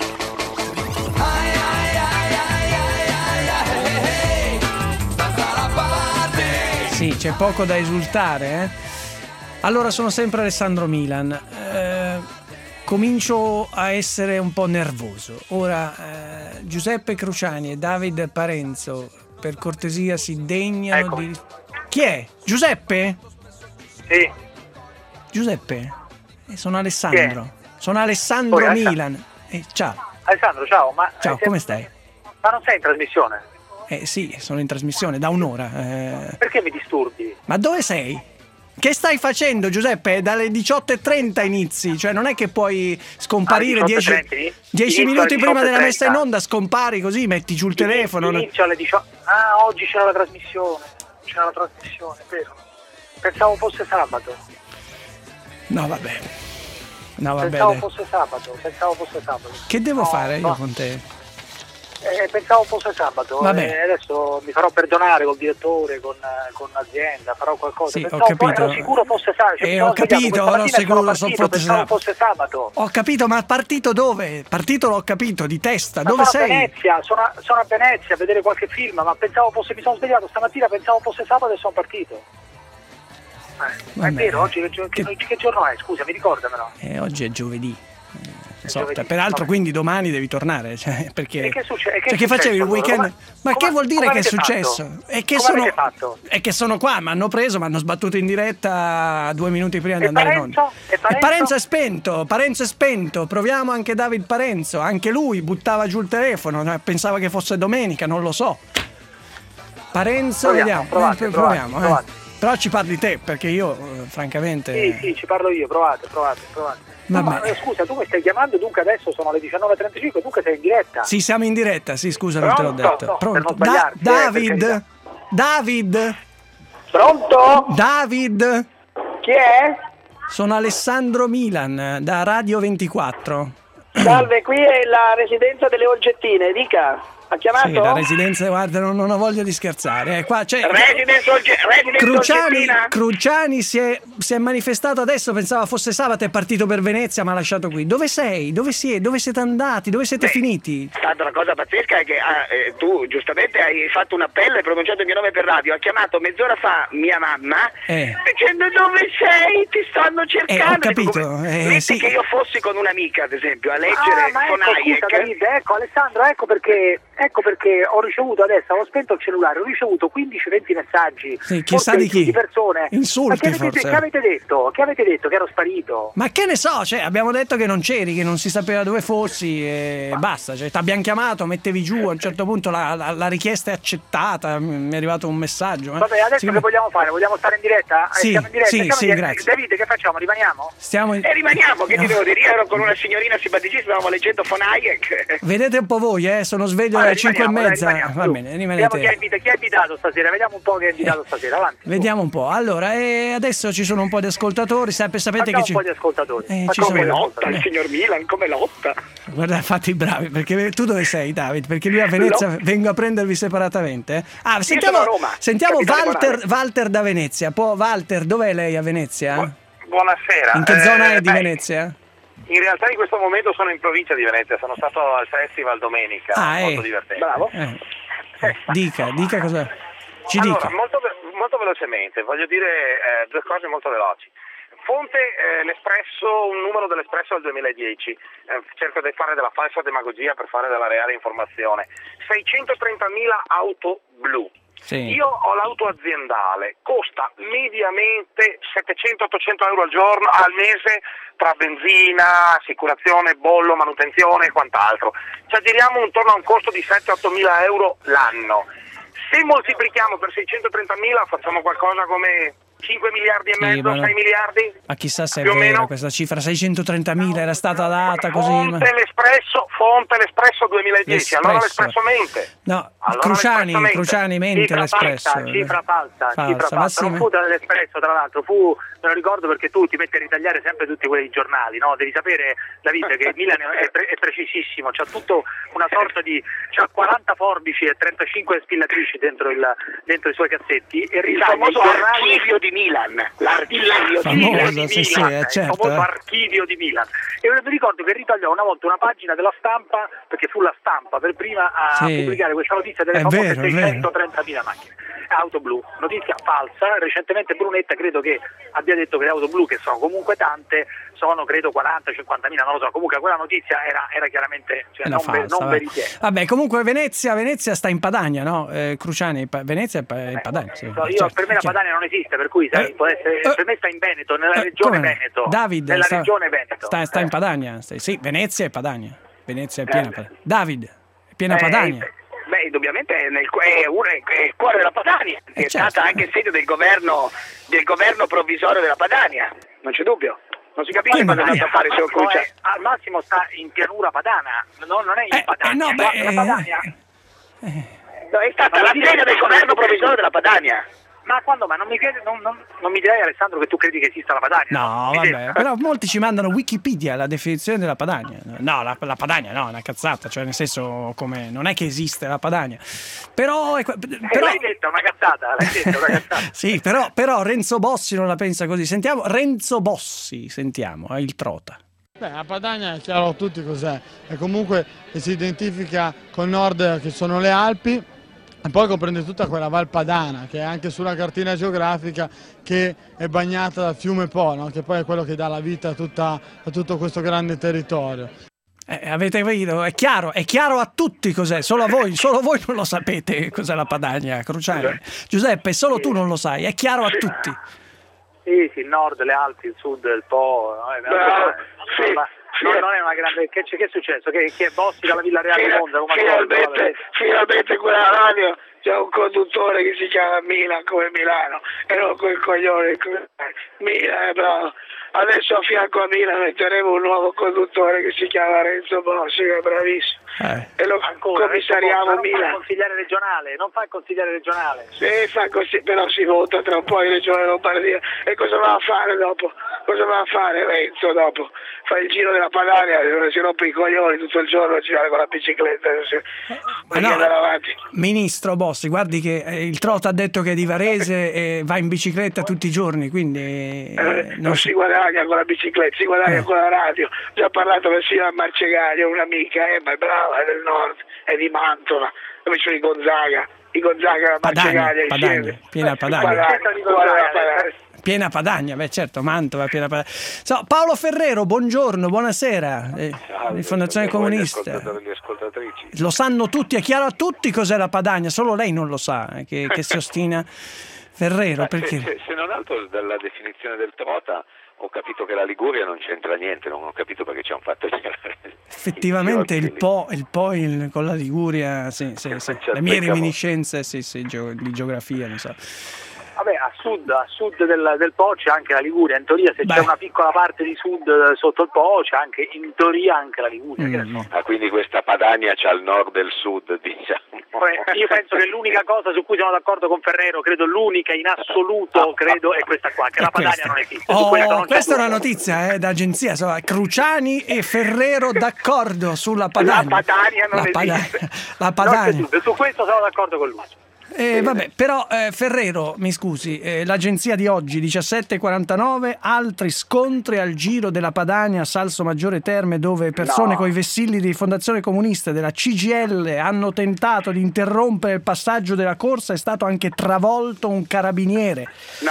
Sì, c'è poco da esultare, Allora, sono sempre Alessandro Milan. Comincio a essere un po' nervoso. Ora, Giuseppe Cruciani e David Parenzo, per cortesia, si degnano di... Chi è? Giuseppe? Sì. Giuseppe? Sono Alessandro. Sono Alessandro Milan. Ciao. Alessandro, ciao. Ciao, come stai? Ma non sei in trasmissione? Sì, sono in trasmissione da un'ora. Perché mi disturbi? Ma dove sei? Che stai facendo, Giuseppe? Dalle 18:30 inizi, cioè non è che puoi scomparire 10 minuti prima della messa in onda, scompari così, metti giù il telefono. Inizio alle 18. Ah, oggi c'era la trasmissione. Vero? Pensavo fosse sabato. No, vabbè. Pensavo fosse sabato. Che devo fare io con te? Pensavo fosse sabato. Adesso mi farò perdonare col direttore, con l'azienda, farò qualcosa. Sì, ho capito. Ero sicuro fosse sabato. Ho capito, ero sicuro pensavo fosse sabato. Ho capito, ma partito dove? Partito l'ho capito, di testa. Dove sei? Sono a Venezia a vedere qualche film, ma mi sono svegliato stamattina, pensavo fosse sabato e sono partito. È vero, oggi che giorno è? Scusa, mi ricordamelo. Oggi è giovedì. Peraltro, quindi domani devi tornare, perché che succede? Che facevi il weekend? Ma che vuol dire che è successo? È che sono qua, mi hanno sbattuto in diretta 2 minuti prima di andare in onda. E Parenzo è spento. Proviamo anche David Parenzo, anche lui buttava giù il telefono, pensava che fosse domenica, non lo so. Parenzo, vediamo, proviamo. Però ci parli te, perché io francamente... Sì, ci parlo io, provate. Ma scusa, tu mi stai chiamando, dunque adesso sono le 19:35, dunque sei in diretta? Sì, siamo in diretta, sì, scusa, non te l'ho detto. No, pronto? David? Pronto? David? Chi è? Sono Alessandro Milan, da Radio 24. Salve, qui è la residenza delle Olgettine, dica. Ha chiamato? Sì, la residenza, guarda, non ho voglia di scherzare. Qua c'è Residence Cruciani si è manifestato adesso, pensava fosse sabato, è partito per Venezia, ma ha lasciato qui. Dove sei? Dove siete andati? Dove siete finiti? Tanto la cosa pazzesca è che tu giustamente hai fatto un appello e pronunciato il mio nome per radio. Ha chiamato mezz'ora fa mia mamma dicendo dove sei? Ti stanno cercando. Ho capito. Sì. Che io fossi con un'amica, ad esempio, a leggere con Hayek. Ecco, Alessandro, ecco perché ho ricevuto adesso, ho spento il cellulare, ho ricevuto 15-20 messaggi. Sì, chissà di chi. Di persone. Insulti, forse. Che avete detto? Che ero sparito? Ma che ne so, abbiamo detto che non c'eri, che non si sapeva dove fossi e basta. Ti abbiamo chiamato, mettevi giù, a un certo punto la richiesta è accettata, mi è arrivato un messaggio. Vabbè, adesso che vogliamo fare? Vogliamo stare in diretta? Siamo in diretta. Sì, grazie. Davide, che facciamo? Rimaniamo? Rimaniamo, che ti devo dire? Io ero con una signorina simpaticissima, stavamo leggendo von Hayek. Vedete un po' voi, sono sveglio alle 5:30. Va bene, rimanete. Chi ha invitato stasera? Vediamo un po' chi ha invitato stasera, avanti. Vediamo un po'. Allora, adesso ci sono un po' di ascoltatori, sapete che un po' di ascoltatori. Come lotta il signor Milan, come lotta? Guarda, fate i bravi, perché tu dove sei, David? Perché lui a Venezia vengo a prendervi separatamente. Sentiamo Walter da Venezia. Walter, dov'è lei a Venezia? Buonasera. In che zona è di Venezia? In realtà in questo momento sono in provincia di Venezia, sono stato al festival domenica, molto divertente. Bravo. Dica cosa. Ci dica. Molto velocemente, voglio dire 2 cose molto veloci. Fonte l'Espresso, un numero dell'Espresso del 2010, cerco di fare della falsa demagogia per fare della reale informazione. 630.000 auto blu. Sì. Io ho l'auto aziendale, costa mediamente 700-800 euro al mese tra benzina, assicurazione, bollo, manutenzione e quant'altro. Ci aggiriamo intorno a un costo di 7-8 mila euro l'anno. Se moltiplichiamo per 630.000 facciamo qualcosa come 5 miliardi e mezzo, 6 miliardi? Ma chissà se è più o vera meno questa cifra, 630.000 era stata data così. Fonte l'Espresso 2010, allora l'Espresso mente. No, allora Cruciani mente l'Espresso. Cifra falsa. Non fu dall'Espresso, tra l'altro, me lo ricordo perché tu ti metti a ritagliare sempre tutti quei giornali, no? Devi sapere, Davide, che il Milan è precisissimo, c'ha tutto una sorta di... c'ha 40 forbici e 35 spillatrici dentro i suoi cassetti e il famoso archivio di Milan, l'archivio di Milan, certo, il famoso archivio di Milan. E mi ricordo che ritagliò una volta una pagina della Stampa, perché fu la Stampa per prima a pubblicare questa notizia delle famose 630.000 macchine. Auto blu, notizia falsa. Recentemente Brunetta credo che abbia detto che le auto blu, che sono comunque tante, sono credo 40-50.000, non lo so. Comunque quella notizia era chiaramente non veritiera. Vabbè, comunque Venezia sta in Padania, no? Cruciani, Venezia è in Padania. Sì, per me la Padania non esiste, per cui può essere, per me sta in Veneto, nella regione Veneto. Davide, regione Veneto. Sta in Padania. Sì, Venezia è Padania. Venezia è piena Padania. Davide, è piena Padania. Beh, indubbiamente è il cuore della Padania, è stata anche sede del governo provvisorio della Padania, non c'è dubbio. Non si capisce cosa andate a fare se al massimo sta in pianura padana, non è in Padania. La Padania è stata la sede del governo provvisorio della Padania. Ma non mi direi, Alessandro, che tu credi che esista la Padania? No, vabbè, però molti ci mandano Wikipedia, la definizione della Padania. No, la Padania no, è una cazzata, cioè nel senso, come non è che esiste la Padania. Però l'hai detto, una cazzata, Sì, però Renzo Bossi non la pensa così. Sentiamo Renzo Bossi, è il Trota. La Padania è chiaro a tutti cos'è, è comunque che si identifica col nord, che sono le Alpi. E poi comprende tutta quella Val Padana, che è anche sulla cartina geografica, che è bagnata dal fiume Po, no? Che poi è quello che dà la vita a tutto questo grande territorio. Avete capito? È chiaro a tutti cos'è, solo voi non lo sapete cos'è la Padania, Cruciani. Giuseppe, solo tu non lo sai, è chiaro a tutti. Sì, il nord, le Alpi, il sud, il Po. Non è una grande. Che è successo? Che è Bossi dalla Villa Reale di Monza? Finalmente quella radio c'è un conduttore che si chiama Milan come Milano e non quel coglione Milan è bravo. Adesso a fianco a Milan metteremo un nuovo conduttore che si chiama Renzo Bossi, che è bravissimo. E lo commissariamo Milan. Non fa il consigliere regionale. Sì, però si vota tra un po' in Regione Lombardia. E cosa va a fare dopo? Cosa va a fare Renzo dopo? Fa il giro della Padania, si rompe i coglioni tutto il giorno a girare con la bicicletta. Ministro Bossi, guardi che il Trota ha detto che è di Varese e va in bicicletta tutti i giorni, quindi non si guadagna con la bicicletta, si guadagna con la radio. Ho già parlato persino a Marcegaglia, un'amica, ma è brava, è del nord, è di Mantova, dove c'è i Gonzaga Marcegaglia insieme. Piena Padania. Piena Padania, beh certo, Mantova, piena Padania. Paolo Ferrero, buongiorno, buonasera. Di Fondazione Comunista. Lo sanno tutti, è chiaro a tutti cos'è la Padania, solo lei non lo sa, che si ostina. Ferrero, perché? Se non altro dalla definizione del Trota ho capito che la Liguria non c'entra niente, non ho capito perché ci hanno fatto effettivamente il Po con la Liguria, sì. Le mie reminiscenze, di geografia, non so. Vabbè, a sud del Po c'è anche la Liguria, in teoria se c'è una piccola parte di sud sotto il Po c'è anche, in teoria, anche la Liguria. Quindi questa Padania c'ha il nord e il sud, diciamo. Io penso che l'unica cosa su cui sono d'accordo con Ferrero, credo l'unica in assoluto, credo, è questa qua, che la Padania non esiste. Questa è una notizia d'agenzia, Cruciani e Ferrero d'accordo sulla Padania. La Padania non esiste. La Padania. Su questo sono d'accordo con lui. Però Ferrero, mi scusi, l'agenzia di oggi 17:49, altri scontri al giro della Padania, Salso Maggiore Terme, dove persone coi vessilli di Fondazione Comunista e della CGIL hanno tentato di interrompere il passaggio della corsa, è stato anche travolto un carabiniere.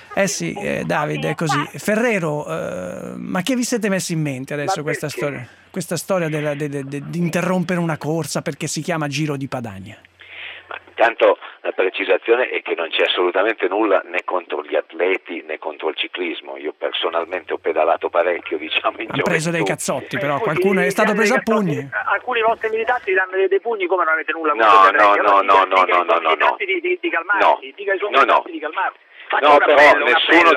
sì, Davide, è così. Ferrero, ma che vi siete messi in mente adesso questa storia di interrompere una corsa perché si chiama Giro di Padania? Ma intanto la precisazione è che non c'è assolutamente nulla né contro gli atleti né contro il ciclismo. Io personalmente ho pedalato parecchio, diciamo, in gioventù. Ha preso dei cazzotti, però qualcuno è stato preso a pugni. Alcuni vostri militanti danno dei pugni, come non avete nulla No. di calmarsi, dica ai suoi militanti di calmarsi. No, però nessuno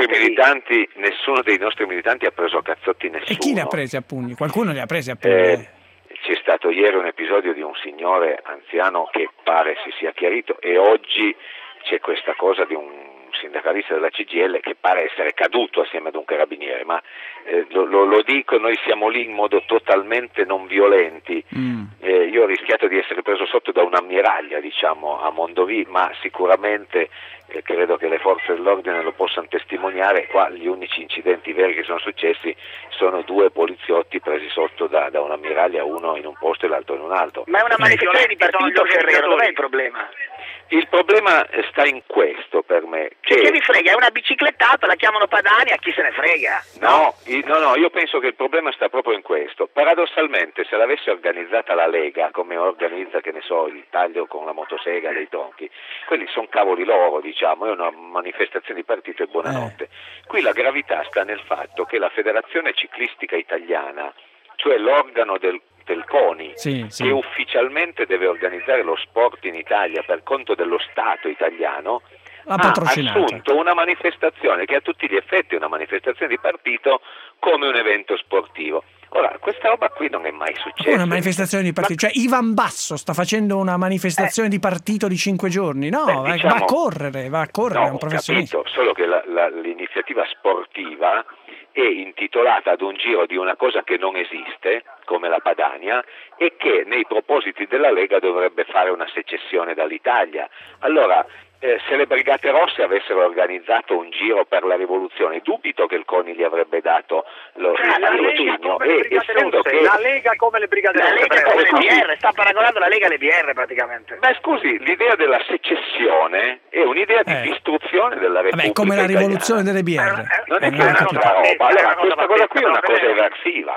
dei nostri militanti ha preso a cazzotti nessuno. E chi li ha presi a pugni? Qualcuno li ha presi a pugni. C'è stato ieri un episodio di un signore anziano che pare si sia chiarito, e oggi c'è questa cosa di un sindacalista della CGIL che pare essere caduto assieme ad un carabiniere, ma lo dico, noi siamo lì in modo totalmente non violenti. Io ho rischiato di essere preso sotto da un'ammiraglia, diciamo, a Mondovì, ma sicuramente credo che le forze dell'ordine lo possano testimoniare. Qua gli unici incidenti veri che sono successi sono 2 poliziotti presi sotto da un'ammiraglia, uno in un posto e l'altro in un altro. Ma è una manifestazione di partito, Ferrero, dov'è il problema? Il problema sta in questo per me. Che vi frega, è una biciclettata, la chiamano Padania, chi se ne frega? No, io penso che il problema sta proprio in questo. Paradossalmente, se l'avesse organizzata la Lega, come organizza, che ne so, il taglio con la motosega dei tronchi, quelli sono cavoli loro, diciamo, è una manifestazione di partito e buonanotte. Qui la gravità sta nel fatto che la Federazione Ciclistica Italiana, cioè l'organo del CONI, che ufficialmente deve organizzare lo sport in Italia per conto dello Stato italiano, ha assunto una manifestazione che a tutti gli effetti è una manifestazione di partito come un evento sportivo. Ora, questa roba qui non è mai successa. Una manifestazione di partito, cioè Ivan Basso sta facendo una manifestazione di partito di 5 giorni, no? Va a correre, no, è un professionista. Capito, solo che l'iniziativa sportiva è intitolata ad un giro di una cosa che non esiste, come la Padania, e che nei propositi della Lega dovrebbe fare una secessione dall'Italia. Allora, se le Brigate Rosse avessero organizzato un giro per la rivoluzione, dubito che il CONI gli avrebbe dato lo patrocinio. La Lega come le Brigate Rosse, la Lega come le BR, sta paragonando la Lega alle BR praticamente. Beh, scusi, l'idea della secessione è un'idea di distruzione della Repubblica come la rivoluzione delle BR. Non è che è un'altra roba. Allora, questa cosa qui è una cosa eversiva.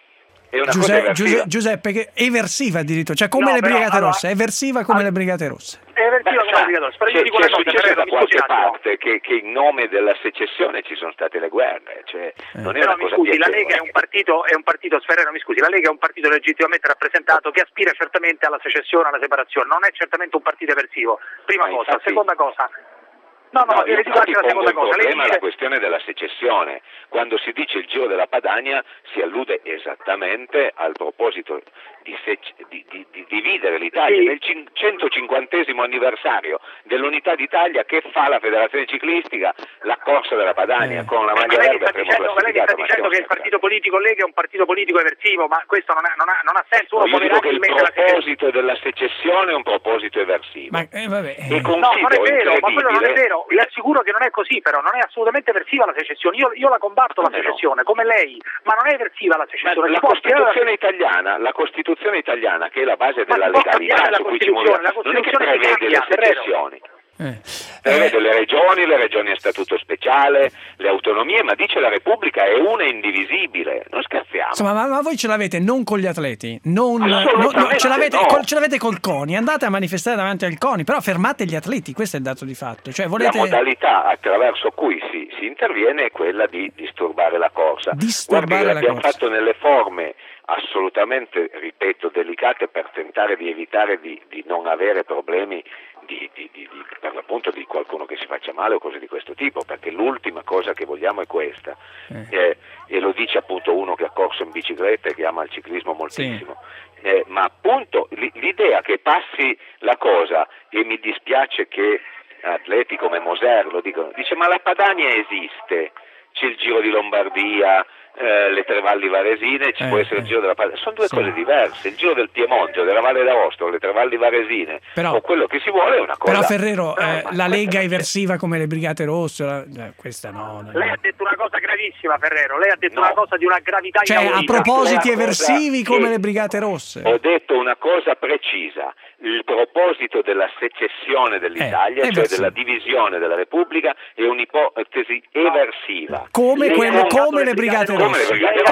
Giuseppe, che è eversiva addirittura, cioè come le Brigate Rosse, è eversiva come le Brigate Rosse. È eversiva come le Brigate Rosse, però io dico una cosa, succede da qualche parte che in nome della secessione ci sono state le guerre, cioè non è una cosa piacevole. La Lega è un partito Sferrero, mi scusi, la Lega è un partito legittimamente rappresentato che aspira certamente alla secessione, alla separazione, non è certamente un partito eversivo, prima cosa. Infatti, seconda cosa, io ti pongo il problema è la questione della secessione. Quando si dice il Giro della Padania si allude esattamente al proposito di dividere l'Italia nel 150° anniversario dell'unità d'Italia. Che fa la Federazione Ciclistica? La corsa della Padania con la maglia verde primo classificato. Lei sta dicendo che il partito politico Lega è un partito politico eversivo, ma questo non ha senso. Io dico che il proposito della secessione è un proposito eversivo. E non è vero, ma quello non è vero. Le assicuro che non è così, però non è assolutamente eversiva la secessione. Io la combatto la secessione, come lei, ma non è eversiva la secessione. La Costituzione italiana, che è la base della legalità su cui ci muoviamo, non è che prevede le secessioni. Prevede le regioni a statuto speciale, le autonomie, ma dice la Repubblica è una e indivisibile. Non scherziamo. Insomma, ma voi ce l'avete non con gli atleti, ce l'avete col CONI. Andate a manifestare davanti al CONI, però fermate gli atleti, questo è il dato di fatto. Cioè, volete... La modalità attraverso cui si interviene è quella di disturbare la corsa. L'abbiamo fatto nelle forme assolutamente, ripeto, delicate per tentare di evitare di non avere problemi per l'appunto di qualcuno che si faccia male o cose di questo tipo, perché l'ultima cosa che vogliamo è questa, e lo dice appunto uno che ha corso in bicicletta e che ama il ciclismo moltissimo, ma appunto l'idea che passi la cosa, e mi dispiace che atleti come Moser lo dicono, dice ma la Padania esiste, c'è il Giro di Lombardia, le Tre Valli Varesine, ci può essere il Giro della Padania, sono due cose diverse. Il Giro del Piemonte o della Valle d'Aosta o le Tre Valli Varesine o quello che si vuole è una cosa. Però Ferrero, la Lega eversiva come le Brigate Rosse, questa no. Lei ha detto una cosa gravissima, Ferrero, lei ha detto una cosa di una gravità inaudita. A propositi eversivi come le Brigate Rosse. Ho detto una cosa precisa. Il proposito della secessione dell'Italia, cioè della divisione della Repubblica, è un'ipotesi eversiva. Come le Brigate Rosse.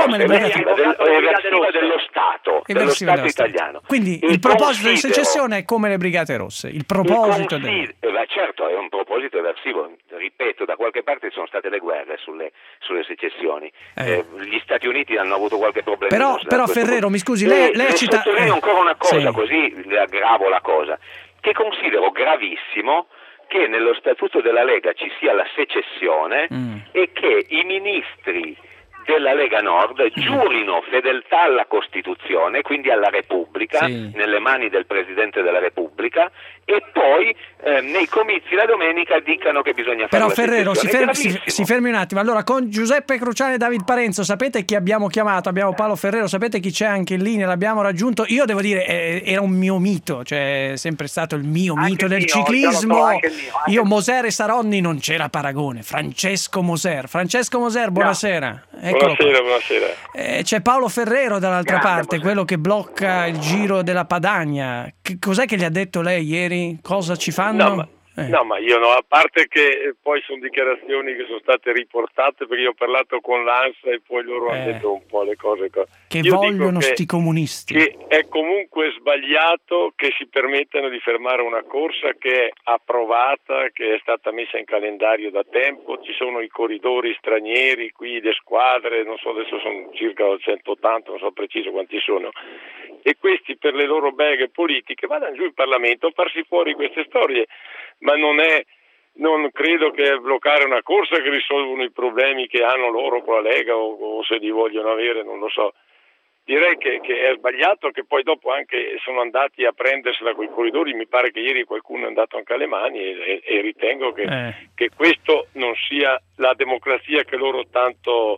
Eversiva dello Stato italiano. Quindi il proposito di secessione è come le Brigate Rosse. Il proposito certo, è un proposito eversivo. Ripeto, da qualche parte ci sono state le guerre sulle secessioni. Gli Stati Uniti hanno avuto qualche problema. Però Ferrero, mi scusi, lei ha citato... Sottolineo ancora una cosa, così le aggravo la cosa, che considero gravissimo che nello statuto della Lega ci sia la secessione e che i ministri della Lega Nord giurino fedeltà alla Costituzione, quindi alla Repubblica, nelle mani del Presidente della Repubblica, e poi nei comizi la domenica dicano che bisogna fare Però la Ferrero, secessione. si fermi un attimo. Allora, con Giuseppe Cruciani e David Parenzo, sapete chi abbiamo chiamato? Abbiamo Paolo Ferrero, sapete chi c'è anche in linea? L'abbiamo raggiunto. Io devo dire, era un mio mito, cioè è sempre stato il mio mito del ciclismo. Io, Moser e Saronni non c'era paragone. Francesco Moser, buonasera. Buonasera. C'è Paolo Ferrero dall'altra parte, quello che blocca il Giro della Padania. Cos'è che gli ha detto lei ieri? Cosa ci fanno? No, ma io no, a parte che poi sono dichiarazioni che sono state riportate, perché io ho parlato con l'ANSA e poi loro hanno detto un po' le cose. Che io vogliono sti comunisti. Che è comunque sbagliato che si permettano di fermare una corsa che è approvata, che è stata messa in calendario da tempo, ci sono i corridori stranieri, qui le squadre, non so, adesso sono circa 180, non so preciso quanti sono, e questi per le loro beghe politiche vadano giù in Parlamento a farsi fuori queste storie. Ma non credo che bloccare una corsa che risolvono i problemi che hanno loro con la Lega o se li vogliono avere, non lo so. Direi che è sbagliato, che poi dopo anche sono andati a prendersela con i corridori. Mi pare che ieri qualcuno è andato anche alle mani e ritengo che questo non sia la democrazia che loro tanto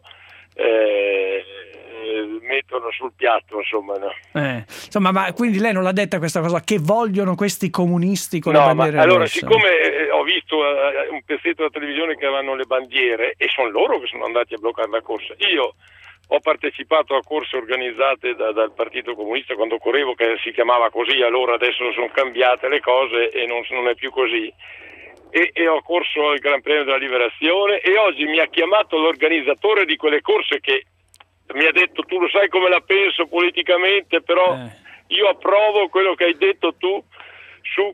mettono sul piatto, insomma, no? Insomma, ma quindi lei non l'ha detta questa cosa, che vogliono questi comunisti con le bandiere allora, rosse? Siccome ho visto un pezzetto della televisione che avevano le bandiere e sono loro che sono andati a bloccare la corsa, io ho partecipato a corse organizzate dal Partito Comunista quando correvo, che si chiamava così, allora adesso sono cambiate le cose e non è più così. E ho corso il Gran Premio della Liberazione e oggi mi ha chiamato l'organizzatore di quelle corse che mi ha detto: tu lo sai come la penso politicamente, però io approvo quello che hai detto tu su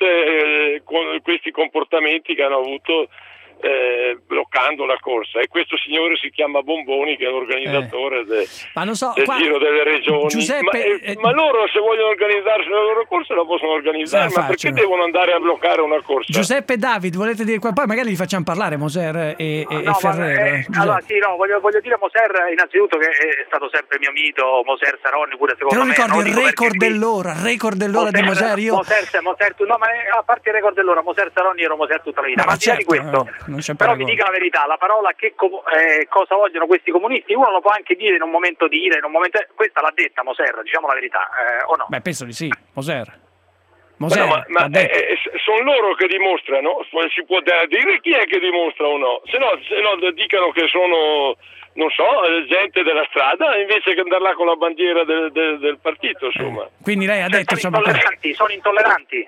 questi comportamenti che hanno avuto bloccando la corsa, e questo signore si chiama Bomboni, che è l'organizzatore del Giro delle Regioni. Giuseppe, ma loro, se vogliono organizzarsi la loro corsa, la possono organizzare, ma perché devono andare a bloccare una corsa? Giuseppe e David, volete dire poi magari li facciamo parlare Moser e Ferrero. Allora sì, no, voglio dire Moser innanzitutto che è stato sempre mio mito, Moser, Saronni pure secondo me. Te lo ricordi il record dell'ora di Moser? Moser, no, ma a parte il record dell'ora, Moser, Saronni ero Moser tutta la vita, ma al di là di questo, però mi dica la verità, la parola cosa vogliono questi comunisti, uno lo può anche dire in un momento di ira, in un momento, questa l'ha detta Moser, diciamo la verità, o no? Beh, penso di sì, Moser, ma sono loro che dimostrano, si può dire chi è che dimostra o no, se no dicano che sono, non so, gente della strada, invece che andare là con la bandiera del partito, insomma. Quindi lei ha detto, sono intolleranti.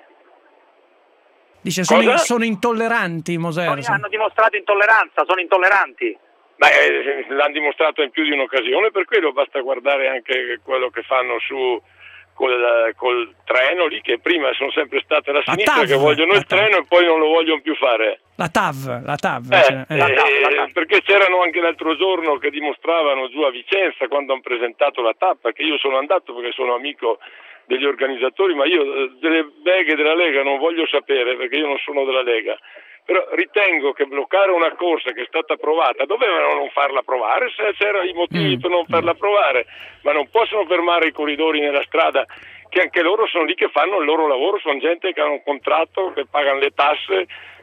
Dice sono intolleranti, Moser. Hanno dimostrato intolleranza, sono intolleranti. L'hanno dimostrato in più di un'occasione, per quello basta guardare anche quello che fanno su col treno lì, che prima sono sempre state la sinistra che vogliono il treno e poi non lo vogliono più fare. La TAV. Perché c'erano anche l'altro giorno che dimostravano giù a Vicenza, quando hanno presentato la TAV, perché io sono andato perché sono amico degli organizzatori, ma io delle beghe della Lega non voglio sapere, perché io non sono della Lega. Però ritengo che bloccare una corsa che è stata approvata, dovevano non farla approvare se c'erano i motivi per non farla approvare, ma non possono fermare i corridori nella strada, che anche loro sono lì che fanno il loro lavoro, sono gente che hanno un contratto, che pagano le tasse,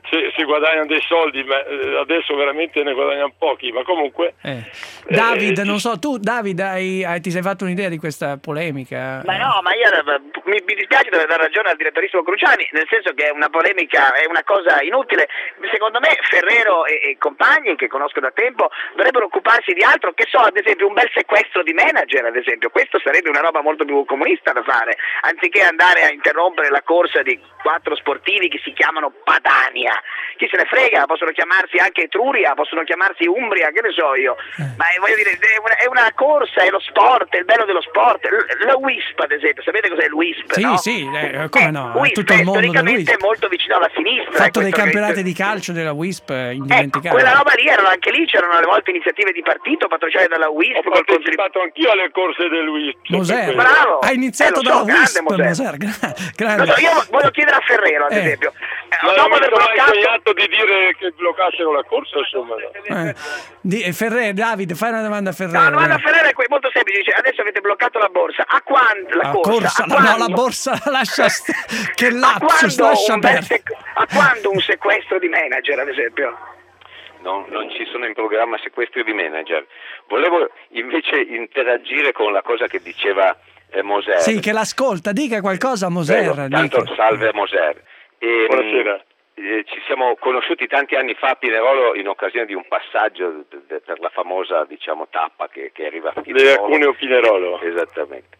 si guadagnano dei soldi, ma adesso veramente ne guadagnano pochi, ma comunque... David, non so, tu David ti sei fatto un'idea di questa polemica? Ma no, ma io mi dispiace dover dare ragione al direttorissimo Cruciani, nel senso che è una polemica, è una cosa inutile. Secondo me Ferrero e compagni, che conosco da tempo, dovrebbero occuparsi di altro, che so, ad esempio un bel sequestro di manager, ad esempio. Questo sarebbe una roba molto più comunista da fare, anziché andare a interrompere la corsa di 4 sportivi che si chiamano Padania. Chi se ne frega, possono chiamarsi anche Etruria, possono chiamarsi Umbria, che ne so io. Ma voglio dire, è una corsa, è lo sport, è il bello dello sport. La WISP, ad esempio, sapete cos'è il WISP? Sì, no? sì, come no? WISP tutto il mondo storicamente è molto vicino alla sinistra. Fatto dei campionati di calcio della WISP indimenticabili. Quella roba lì, anche lì c'erano alle volte iniziative di partito patrociate dalla WISP. Ho partecipato anch'io alle corse del WISP. Moser, bravo. Ha iniziato dalla WISP, Moser. Grande. Io voglio chiedere a Ferrero, ad esempio. Non ho mai sognato di dire che bloccassero la corsa, insomma. Ferrero, David, fai una domanda a Ferrero. No, la domanda a Ferrero è molto semplice, dice, adesso avete bloccato la borsa, a quando la corsa? No, la borsa lascia che lapsus, lascia perdere. A quando un sequestro di manager, ad esempio? No, non ci sono in programma sequestri di manager. Volevo invece interagire con la cosa che diceva Moser. Sì, che l'ascolta, dica qualcosa a Moser. Tanto salve a Moser. Buonasera. Ci siamo conosciuti tanti anni fa a Pinerolo in occasione di un passaggio per la famosa, diciamo, tappa che arriva a Pinerolo. Cuneo Pinerolo. Esattamente.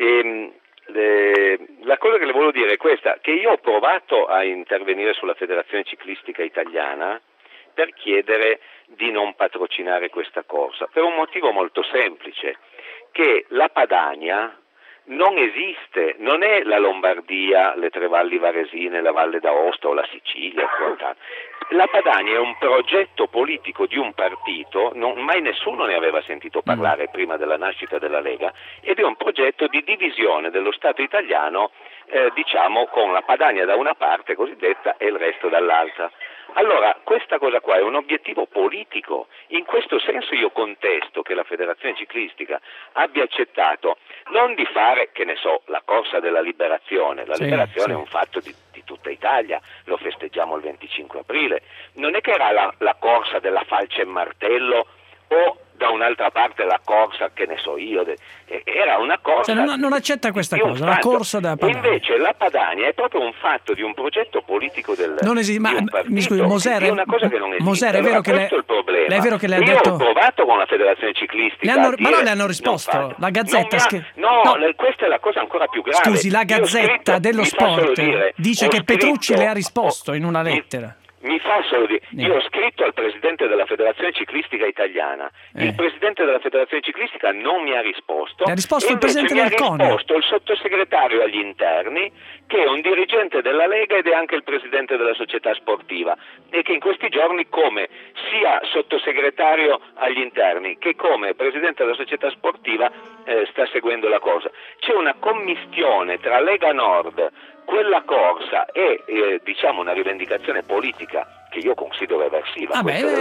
La cosa che le volevo dire è questa, che io ho provato a intervenire sulla Federazione Ciclistica Italiana per chiedere di non patrocinare questa corsa, per un motivo molto semplice, che la Padania non esiste, non è la Lombardia, le Tre Valli Varesine, la Valle d'Aosta o la Sicilia o quant'altro. La Padania è un progetto politico di un partito, mai nessuno ne aveva sentito parlare prima della nascita della Lega, ed è un progetto di divisione dello Stato italiano, diciamo, con la Padania da una parte cosiddetta e il resto dall'altra. Allora, questa cosa qua è un obiettivo politico. In questo senso io contesto che la Federazione Ciclistica abbia accettato non di fare, che ne so, la corsa della liberazione. La liberazione è un fatto di tutta Italia, lo festeggiamo il 25 aprile. Non è che era la corsa della falce e martello o da un'altra parte la corsa, che ne so io, era una corsa... non accetta questa cosa, la corsa da Padania. Invece la Padania è proprio un fatto di un progetto politico di un partito, mi scusi, Moser, è una cosa che non esiste. Moser, è vero che questo è il problema. È vero che le ha io detto... ho provato con la Federazione Ciclistica ma non le hanno risposto, la Gazzetta... questa è la cosa ancora più grave. Scusi, la Gazzetta dello Sport dice che Petrucci le ha risposto in una lettera. Mi fa solo dire, io ho scritto al Presidente della Federazione Ciclistica Italiana, il Presidente della Federazione Ciclistica non mi ha risposto, ha risposto il Presidente del CONI. Mi ha risposto il Sottosegretario agli Interni, che è un dirigente della Lega ed è anche il Presidente della società sportiva, e che in questi giorni, come sia Sottosegretario agli Interni che come Presidente della società sportiva, sta seguendo la cosa. C'è una commistione tra Lega Nord, quella corsa e diciamo una rivendicazione politica che io considero eversiva.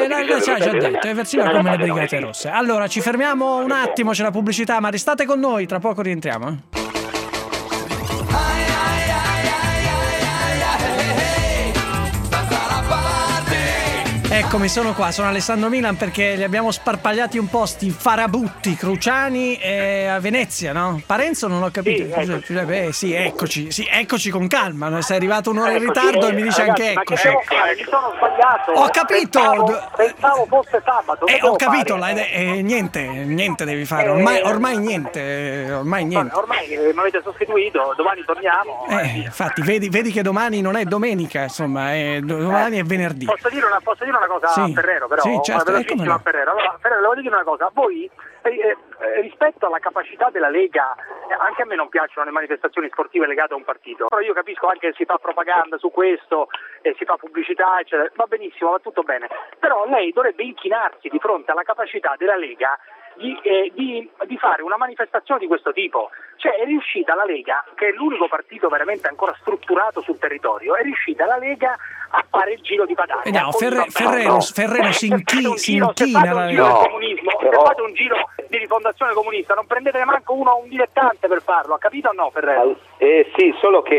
Ci ha già detto, è eversiva come le Brigate Rosse. Allora ci fermiamo un attimo, c'è la pubblicità, ma restate con noi, tra poco rientriamo. Eccomi, sono qua, sono Alessandro Milan perché li abbiamo sparpagliati un po' sti farabutti, Cruciani a Venezia, no? Parenzo non ho capito. Sì, eccoci con calma, sei arrivato un'ora in ritardo e mi dice anche eccoci. Mi sono sbagliato. Ho capito. Pensavo fosse sabato. Ho capito, niente devi fare, ormai niente. Ormai mi avete sostituito, domani torniamo. Infatti, vedi che domani non è domenica, insomma, domani è venerdì. Posso dire una cosa a Ferrero, però? Sì, certo, a Ferrero. Allora, Ferrero, volevo dire una cosa. Voi, rispetto alla capacità della Lega, anche a me non piacciono le manifestazioni sportive legate a un partito, però io capisco anche che si fa propaganda su questo, si fa pubblicità, eccetera. Va benissimo, va tutto bene. Però lei dovrebbe inchinarsi di fronte alla capacità della Lega di fare una manifestazione di questo tipo. Cioè è riuscita la Lega, che è l'unico partito veramente ancora strutturato sul territorio, è riuscita la Lega a fare il giro di Padania. Vediamo, Ferrero si inchina alla Lega. Se fate un giro di rifondazione comunista non prendete neanche un dilettante per farlo, ha capito o no, Ferrero? Sì, solo che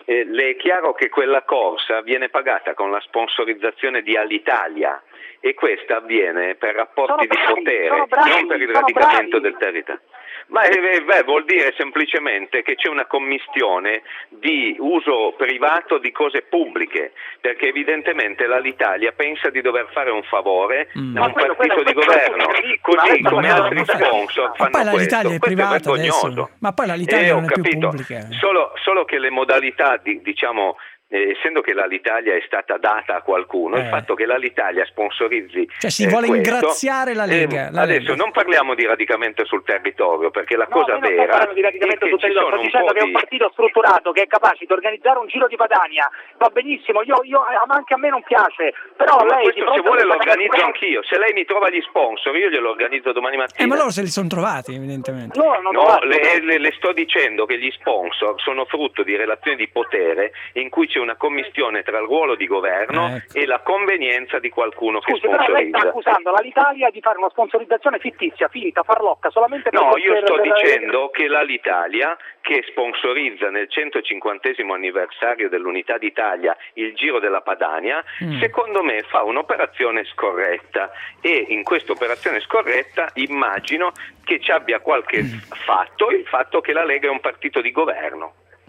le è chiaro che quella corsa viene pagata con la sponsorizzazione di Alitalia e questa avviene per rapporti di potere, non per il radicamento del territorio. Ma vuol dire semplicemente che c'è una commistione di uso privato di cose pubbliche, perché evidentemente l'Alitalia pensa di dover fare un favore a un partito di governo, così come altri sponsor fanno poi l'Alitalia questo. è privata Questo è vergognoso. adesso. Ma poi l'Alitalia non è più capito. pubblica. Solo che le modalità diciamo essendo che l'Alitalia è stata data a qualcuno, il fatto che l'Alitalia sponsorizzi cioè si vuole ingraziare la Lega. Adesso non parliamo di radicamento sul territorio, perché la cosa vera di radicamento è sul che ci territorio, sono sto dicendo che è un partito strutturato che è capace di organizzare un Giro di Padania, va benissimo, io anche a me non piace, però ma lei questo se vuole lo organizzo anch'io, se lei mi trova gli sponsor io glielo organizzo domani mattina. Ma loro se li sono trovati evidentemente. No, le sto dicendo che gli sponsor sono frutto di relazioni di potere in cui c'è una commistione tra il ruolo di governo e la convenienza di qualcuno che però lei sta sponsorizza. accusando l'Alitalia di fare una sponsorizzazione fittizia, finta, farlocca, solamente per No, io sto dicendo che l'Alitalia, che sponsorizza nel 150° anniversario dell'Unità d'Italia il Giro della Padania, secondo me fa un'operazione scorretta e in questa operazione scorretta immagino che ci abbia qualche fatto, il fatto che la Lega è un partito di governo.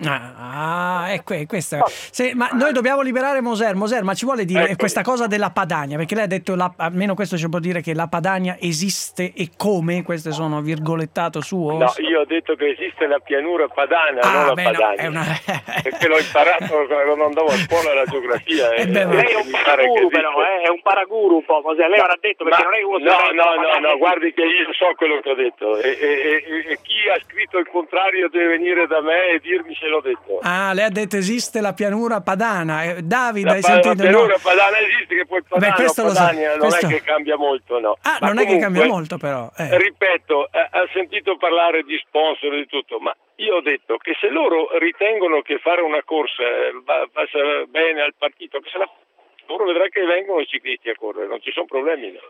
Questa. Ma noi dobbiamo liberare Moser, ma ci vuole dire questa cosa della Padania, perché lei ha detto almeno questo ci può dire che la Padania esiste e come? Queste sono virgolettato suo? No, io ho detto che esiste la pianura padana, non la Padania. Perché l'ho imparato quando andavo a scuola la geografia. lei è un paraguru però, è un paraguru un po', Moser. Lei ora ha detto perché non è uno No, guardi che io so quello che ho detto e chi ha scritto il contrario deve venire da me e dirmi se l'ho detto. Lei ha detto esiste la pianura padana. Davide, hai la sentito? pianura padana esiste, che poi Padania non è che cambia molto, no. Ma non comunque, è che cambia molto però. Ripeto, ha sentito parlare di sponsor e di tutto, ma io ho detto che se loro ritengono che fare una corsa passa bene al partito, che se la loro vedrà che vengono i ciclisti a correre, non ci sono problemi. No?